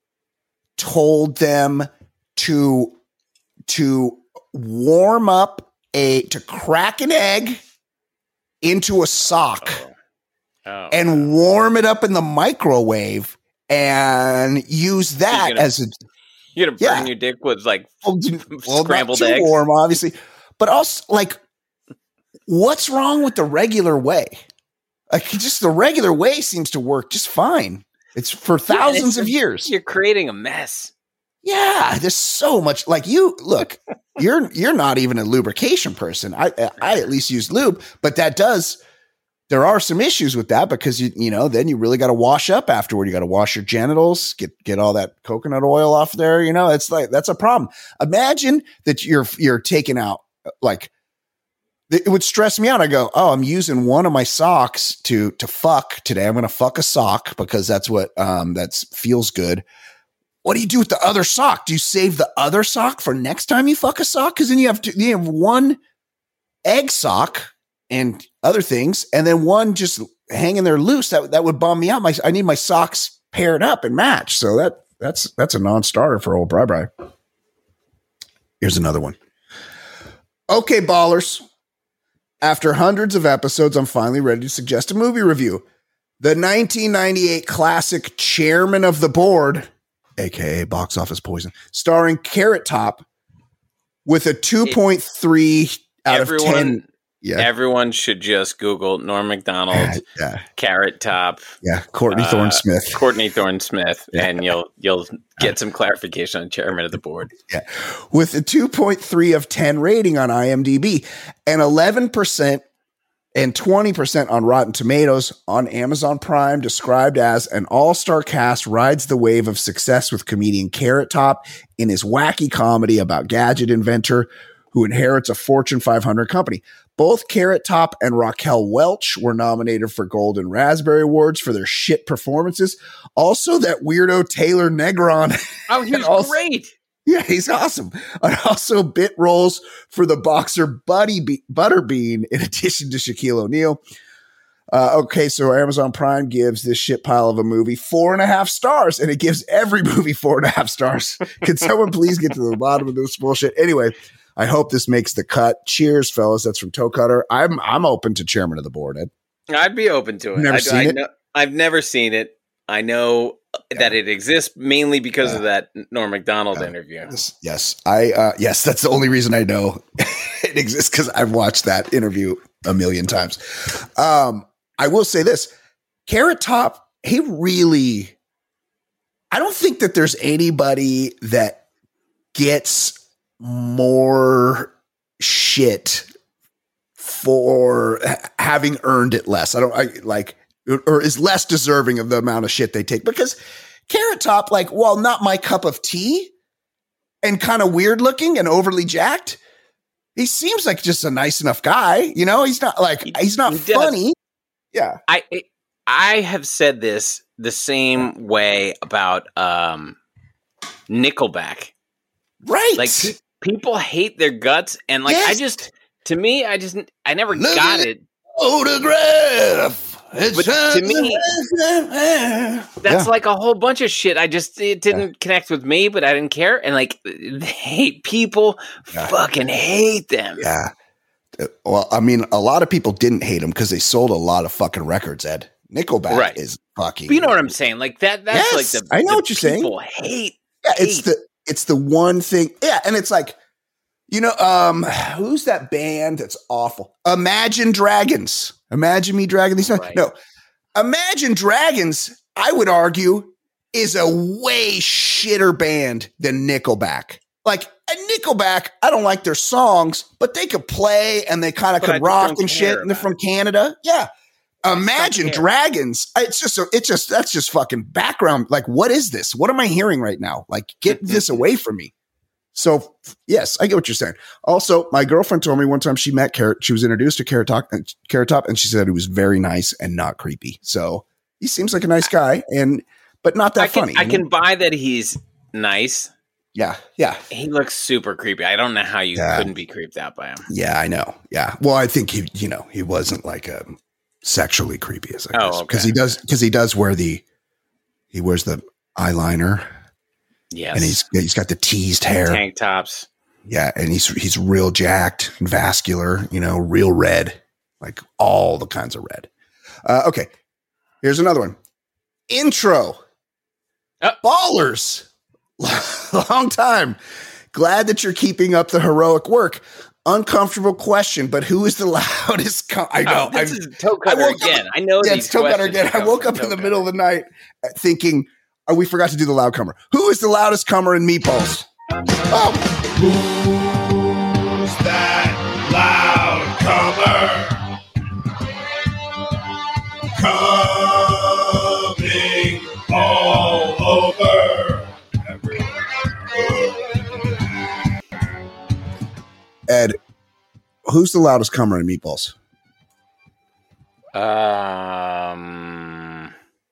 told them to to warm up a to crack an egg into a sock Oh. and warm it up in the microwave and use that gonna- as a You're gonna yeah. burn your dick with like well, well, scrambled not too eggs. warm, obviously, but also like, what's wrong with the regular way? Like, just the regular way seems to work just fine. It's for thousands Yeah, of it's- years. You're creating a mess. Yeah, there's so much. Like you look, you're you're not even a lubrication person. I I at least use lube, but that does. There are some issues with that because you you know then you really got to wash up afterward. You got to wash your genitals, get get all that coconut oil off there. You know, it's like that's a problem. Imagine that you're you're taking out like it would stress me out. I go, oh, I'm using one of my socks to to fuck today. I'm going to fuck a sock because that's what um that's feels good. What do you do with the other sock? Do you save the other sock for next time you fuck a sock? Because then you have to, you have one egg sock and other things, and then one just hanging there loose. That that would bum me out. My I need my socks paired up and matched. So that that's that's a non-starter for old Bri Bri. Here's another one. Okay, ballers. After hundreds of episodes, I'm finally ready to suggest a movie review. The nineteen ninety-eight classic Chairman of the Board, A K A Box Office Poison, starring Carrot Top with a two point three out everyone, of ten. Yeah. Everyone should just Google Norm Macdonald, Yeah, yeah. Carrot Top, Yeah, Courtney uh, Thorne Smith. Courtney Thorne Smith, Yeah. and you'll you'll get some clarification on Chairman of the Board. Yeah. With a two point three of ten rating on IMDb and eleven percent and twenty percent on Rotten Tomatoes on Amazon Prime, described as an all-star cast rides the wave of success with comedian Carrot Top in his wacky comedy about gadget inventor who inherits a Fortune five hundred company. Both Carrot Top and Raquel Welch were nominated for Golden Raspberry Awards for their shit performances. Also, that weirdo Taylor Negron. Oh, he And was also- great. Yeah, he's awesome. And also bit roles for the boxer Buddy Be- Butterbean in addition to Shaquille O'Neal. Uh, okay, so Amazon Prime gives this shit pile of a movie four and a half stars, and it gives every movie four and a half stars. Can someone please get to the bottom of this bullshit? Anyway, I hope this makes the cut. Cheers, fellas. That's from Toe Cutter. I'm I'm open to Chairman of the Board, Ed. I'd be open to it. Never I, seen I it? Know, I've never seen it. I know that it exists mainly because Yeah. of that Norm Macdonald Yeah. interview. Yes, yes. I uh, yes, that's the only reason I know it exists, because I've watched that interview a million times. Um, I will say this: Carrot Top, he really. I don't think that there's anybody that gets more shit for ha- having earned it less. I don't I, like, or is less deserving of the amount of shit they take, because Carrot Top, like, while not my cup of tea and kind of weird looking and overly jacked, he seems like just a nice enough guy. You know, he's not like, he's not He does. funny. Yeah. I I have said this the same way about um, Nickelback. Right. Like pe- people hate their guts, and like I Yes. just to me, I just I never Look got at it. Photograph. It's But to me, yeah. That's like a whole bunch of shit. I just it didn't connect with me, but I didn't care. And like they hate people, Yeah. fucking hate them. Yeah. Uh, Well, I mean, a lot of people didn't hate him because they sold a lot of fucking records, Ed. Nickelback Right. is fucking. But you know what I'm saying? Like that. That's Yes, like the I know the what you're saying. people hate. Yeah, it's hate. the it's the one thing. Yeah, and it's like, you know, um, who's that band that's awful? Imagine Dragons. Imagine Me Dragon. These Right. no, Imagine Dragons. I would argue is a way shitter band than Nickelback. Like a Nickelback, I don't like their songs, but they could play and they kind of But I could just rock don't and shit. care And they're about from Canada. Yeah. Imagine care. Dragons. It's just, a, it's just, that's just fucking background. Like, what is this? What am I hearing right now? Like, get this away from me. So, yes, I get what you're saying. Also, my girlfriend told me one time she met Carrot. She was introduced to Carrot Top, and Carrot Top, and she said he was very nice and not creepy. So he seems like a nice guy, and but not that I can funny. I you know? can buy that he's nice. Yeah, yeah, He looks super creepy. I don't know how you Yeah. couldn't be creeped out by him. yeah. I know. Yeah. Well, I think he, you know, he wasn't like a sexually creepy as I Oh, guess, okay. because he does because he does wear the he wears the eyeliner, Yes. and he's he's got the teased hair. tank tops. Yeah, and he's he's real jacked and vascular, you know, real red, like all the kinds of red. Uh, okay, here's another one. Intro. Oh. Ballers. Long time. Glad that you're keeping up the heroic work. Uncomfortable question, but who is the loudest? Com- I know. Oh, this I'm- is toe I cutter woup- again. I know yeah, these it's toe cutter questions again. I come woke from up in the Toe middle of the night uh, thinking, oh, we forgot to do the loud comer. Who is the loudest comer in Meatballs? Oh, Who's that loud comer? Coming all over. Ed, who's the loudest comer in Meatballs? Um,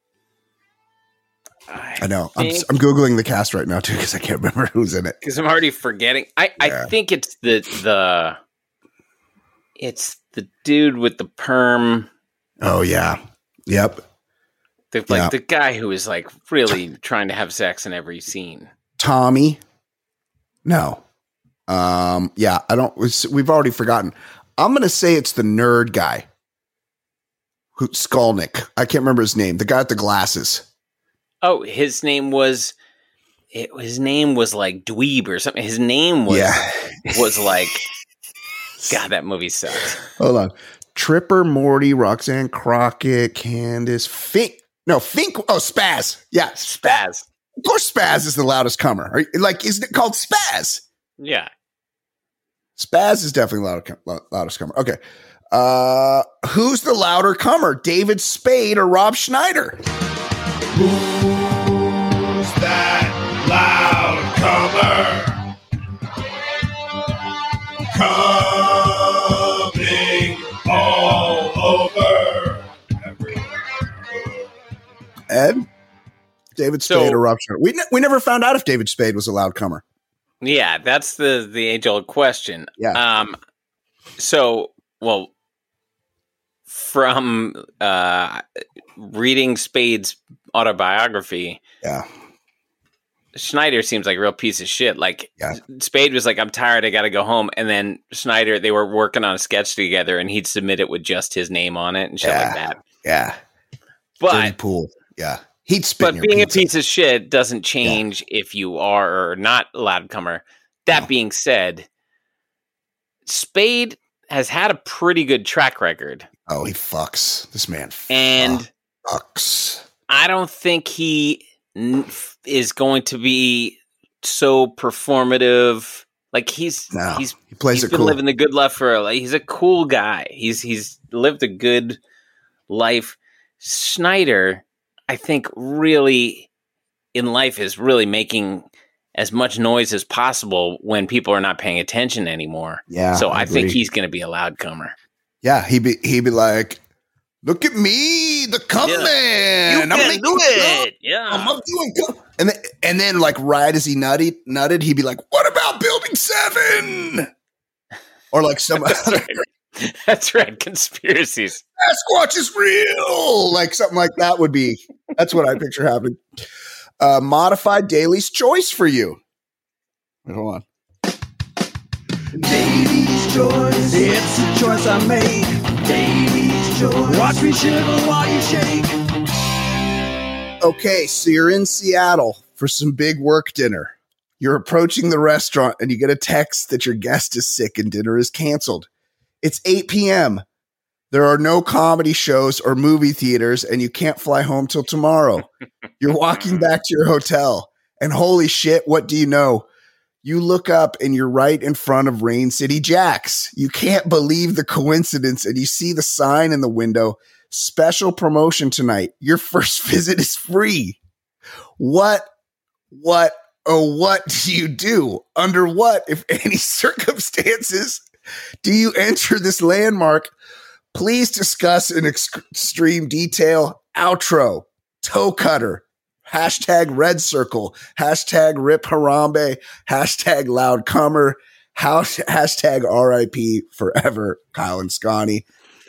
I know. I'm, think- I'm Googling the cast right now, too, because I can't remember who's in it. because I'm already forgetting. I, Yeah. I think it's the the it's the dude with the perm, Oh, yeah. Yep. the, like Yeah. the guy who is like really trying to have sex in every scene. Tommy. No. Um. Yeah, I don't. We've already forgotten. I'm going to say it's the nerd guy. who, Skolnick. I can't remember his name. The guy with the glasses. Oh, his name was. It, his name was like Dweeb or something. His name was Yeah. was like. God, that movie sucks. Hold on. Tripper, Morty, Roxanne Crockett, Candace, Fink. No, Fink. Oh, Spaz. Yeah, Spaz. Of course, Spaz is the loudest comer. Are you- Like, isn't it called Spaz? Yeah. Spaz is definitely loud, loudest comer. Okay. Uh, who's the louder comer? David Spade or Rob Schneider? Who's that loud comer? Coming all over. Ed? David Spade So- or Rob Schneider? We, ne- we never found out if David Spade was a loud comer. Yeah, that's the the age old question. Yeah. Um. So, well, from uh, reading Spade's autobiography, Yeah. Schneider seems like a real piece of shit. Like Yeah. Spade was like, "I'm tired, I got to go home," and then Schneider, they were working on a sketch together, and he'd submit it with just his name on it and shit Yeah. like that. Yeah. Dirty But pool. Yeah. He'd spit in but your being pizza. a piece of shit doesn't change if you are or not a loud comer. That No. being said, Spade has had a pretty good track record, Oh, he fucks. This man and fucks. I don't think he n- f- is going to be so performative. Like he's No. he's He plays he's it been cool. living the good life for. Like, he's a cool guy. He's he's lived a good life. Schneider, I think, really in life is really making as much noise as possible when people are not paying attention anymore. Yeah. so I, think agree. he's going to be a loud comer. Yeah, he'd be he'd be like, "Look at me, the cum Yeah. man. You I'm can making do cum. it. Yeah. I'm up doing cum." And then, and then, like, right as he nutted, nutted, he'd be like, "What about Building Seven?" Or like some other That's right. Conspiracies. Sasquatch is real, like something like that would be. That's what I picture happening. Uh, modified Daly's choice for you. Wait, hold on. Daly's choice. It's a choice I make. Daly's choice. Watch me shiver while you shake. Okay, so you're in Seattle for some big work dinner. You're approaching the restaurant and you get a text that your guest is sick and dinner is canceled. It's eight p.m. There are no comedy shows or movie theaters and you can't fly home till tomorrow. You're walking back to your hotel and holy shit, what do you know? You look up and you're right in front of Rain City Jack's. You can't believe the coincidence and you see the sign in the window. Special promotion tonight. Your first visit is free. What, what, oh, what do you do? Under what, if any circumstances, do you enter this landmark? Please discuss in ex- extreme detail. Outro, toe cutter, hashtag red circle, hashtag rip Harambe, hashtag loud comer, hash- hashtag R I P forever, Kyle and Scotty.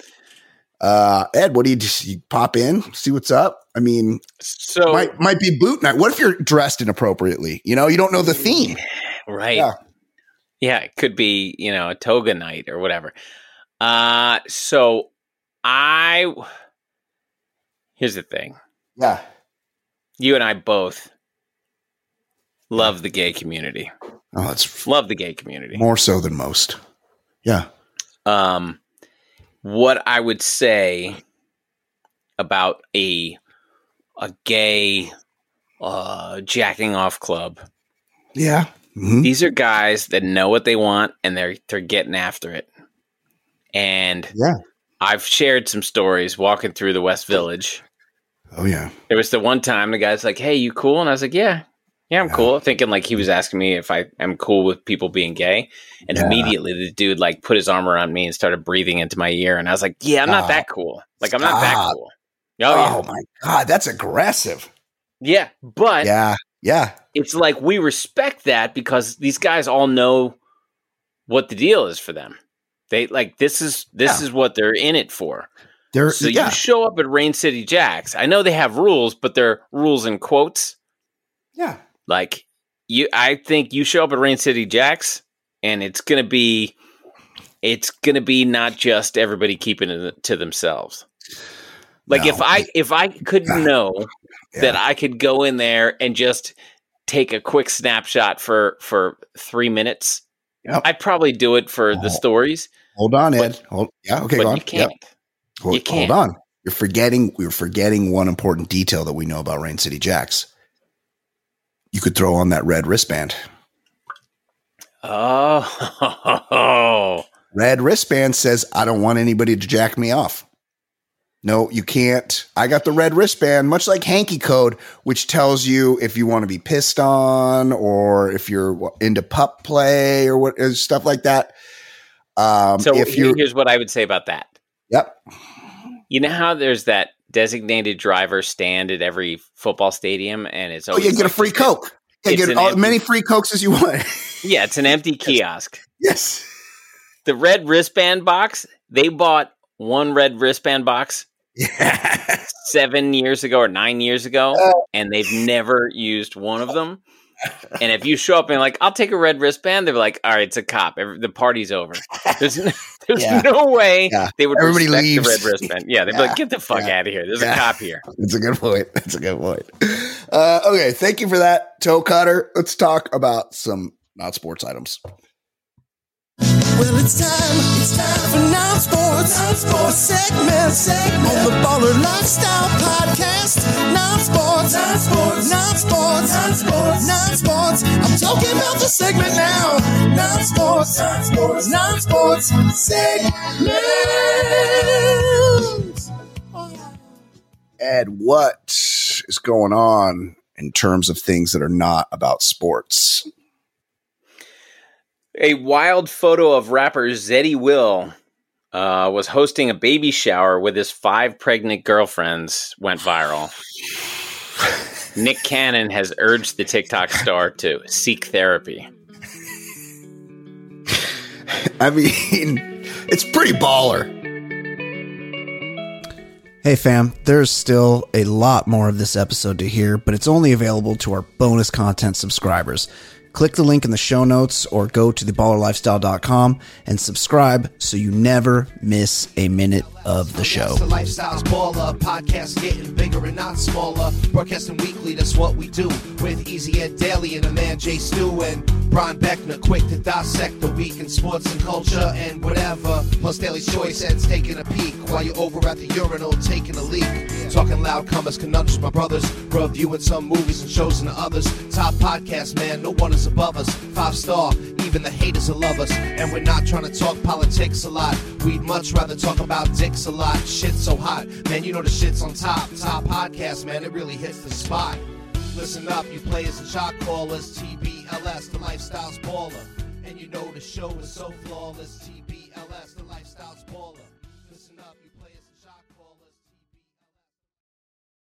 Uh, Ed, what do you just you pop in, see what's up? I mean, So might might be boot night. What if you're dressed inappropriately? You know, you don't know the theme. right. Yeah. Yeah, it could be, you know, a toga night or whatever. Uh so I here's the thing. Yeah. You and I both love the gay community. Oh, that's Love the gay community. more so than most. Yeah. Um what I would say about a a gay uh jacking off club. Yeah. Mhm. These are guys that know what they want and they're they're getting after it. And Yeah. I've shared some stories walking through the West Village. Oh, yeah. There was the one time the guy's like, "Hey, you cool?" And I was like, "Yeah, yeah, I'm Yeah. cool." Thinking like he was asking me if I am cool with people being gay. And Yeah. immediately the dude like put his arm around me and started breathing into my ear. And I was like, "Yeah, I'm not Oh, that cool. Like I'm not that stop. cool." Oh, Oh, my God. That's aggressive. yeah, yeah. But Yeah. Yeah. it's like we respect that because these guys all know what the deal is for them. They like this is this Yeah. is what they're in it for. There, So yeah. you show up at Rain City Jack's. I know they have rules, but they're rules in quotes. yeah. Like you, I think you show up at Rain City Jack's, and it's gonna be, it's gonna be not just everybody keeping it to themselves. Like No. if I if I could know Yeah. that I could go in there and just take a quick snapshot for for three minutes, Yep. I'd probably do it for the Oh. stories. Hold on, Ed. But- hold, yeah, okay, but go on. you can't. Yep. Hold, You can't. hold on. You're forgetting. We're forgetting one important detail that we know about Rain City Jacks. You could throw on that red wristband. Oh, Red wristband says, "I don't want anybody to jack me off." No, you can't. I got the red wristband, much like Hanky Code, which tells you if you want to be pissed on or if you're into pup play or what stuff like that. Um, so if here- you, here's what I would say about that. yep, You know how there's that designated driver stand at every football stadium, and it's oh, always you get a like free this- Coke. You it's get an all, empty- many free Cokes as you want. Yeah, it's an empty kiosk. Yes. The red wristband box, they bought one red wristband box Yeah. seven years ago or nine years ago, Oh. and they've never used one of them. And if you show up and like, I'll take a red wristband, they're like, all right, it's a cop. Every, the party's over. There's no, there's Yeah. no way Yeah. they would Everybody respect leaves. the red wristband. Yeah, they'd be Yeah. like, get the fuck Yeah. out of here. There's Yeah. a cop here. That's a good point. That's a good point. Uh, okay, thank you for that, Toe Cutter. Let's talk about some not sports items. Well, it's time, it's time for non-sports, non-sports segment, segment on the Baller Lifestyle Podcast. Non-sports, non-sports, non-sports, non-sports, non-sports. I'm talking about the segment now. Non-sports, non-sports, non-sports segment. Ed, what is going on in terms of things that are not about sports? A wild photo of rapper Zeddy Will uh, was hosting a baby shower with his five pregnant girlfriends went viral. Nick Cannon has urged the TikTok star to seek therapy. I mean, it's pretty baller. Hey fam, there's still a lot more of this episode to hear, but it's only available to our bonus content subscribers. Click the link in the show notes or go to the baller lifestyle dot com and subscribe so you never miss a minute of the show. The Lifestyles Baller podcast getting bigger and not smaller. Broadcasting weekly, that's what we do. With Easy Ed Daily and a man Jay Stu and Brian Beckner, quick to dissect the week in sports and culture and whatever. Plus Daily Choice Ed's taking a peek while you're over at the urinal taking a leak. Talking loud comers, conundrums, my brothers. Reviewing some movies and shows and others. Top podcast, man, no one is above us. Five star, even the haters will love us. And we're not trying to talk politics a lot. We'd much rather talk about dicks a lot. Shit's so hot, man, you know the shit's on top. Top podcast, man, it really hits the spot. Listen up, you players and shot callers. T B L S, the Lifestyles Baller. And you know the show is so flawless. T B L S, the Lifestyles Baller. Listen up, you players and shot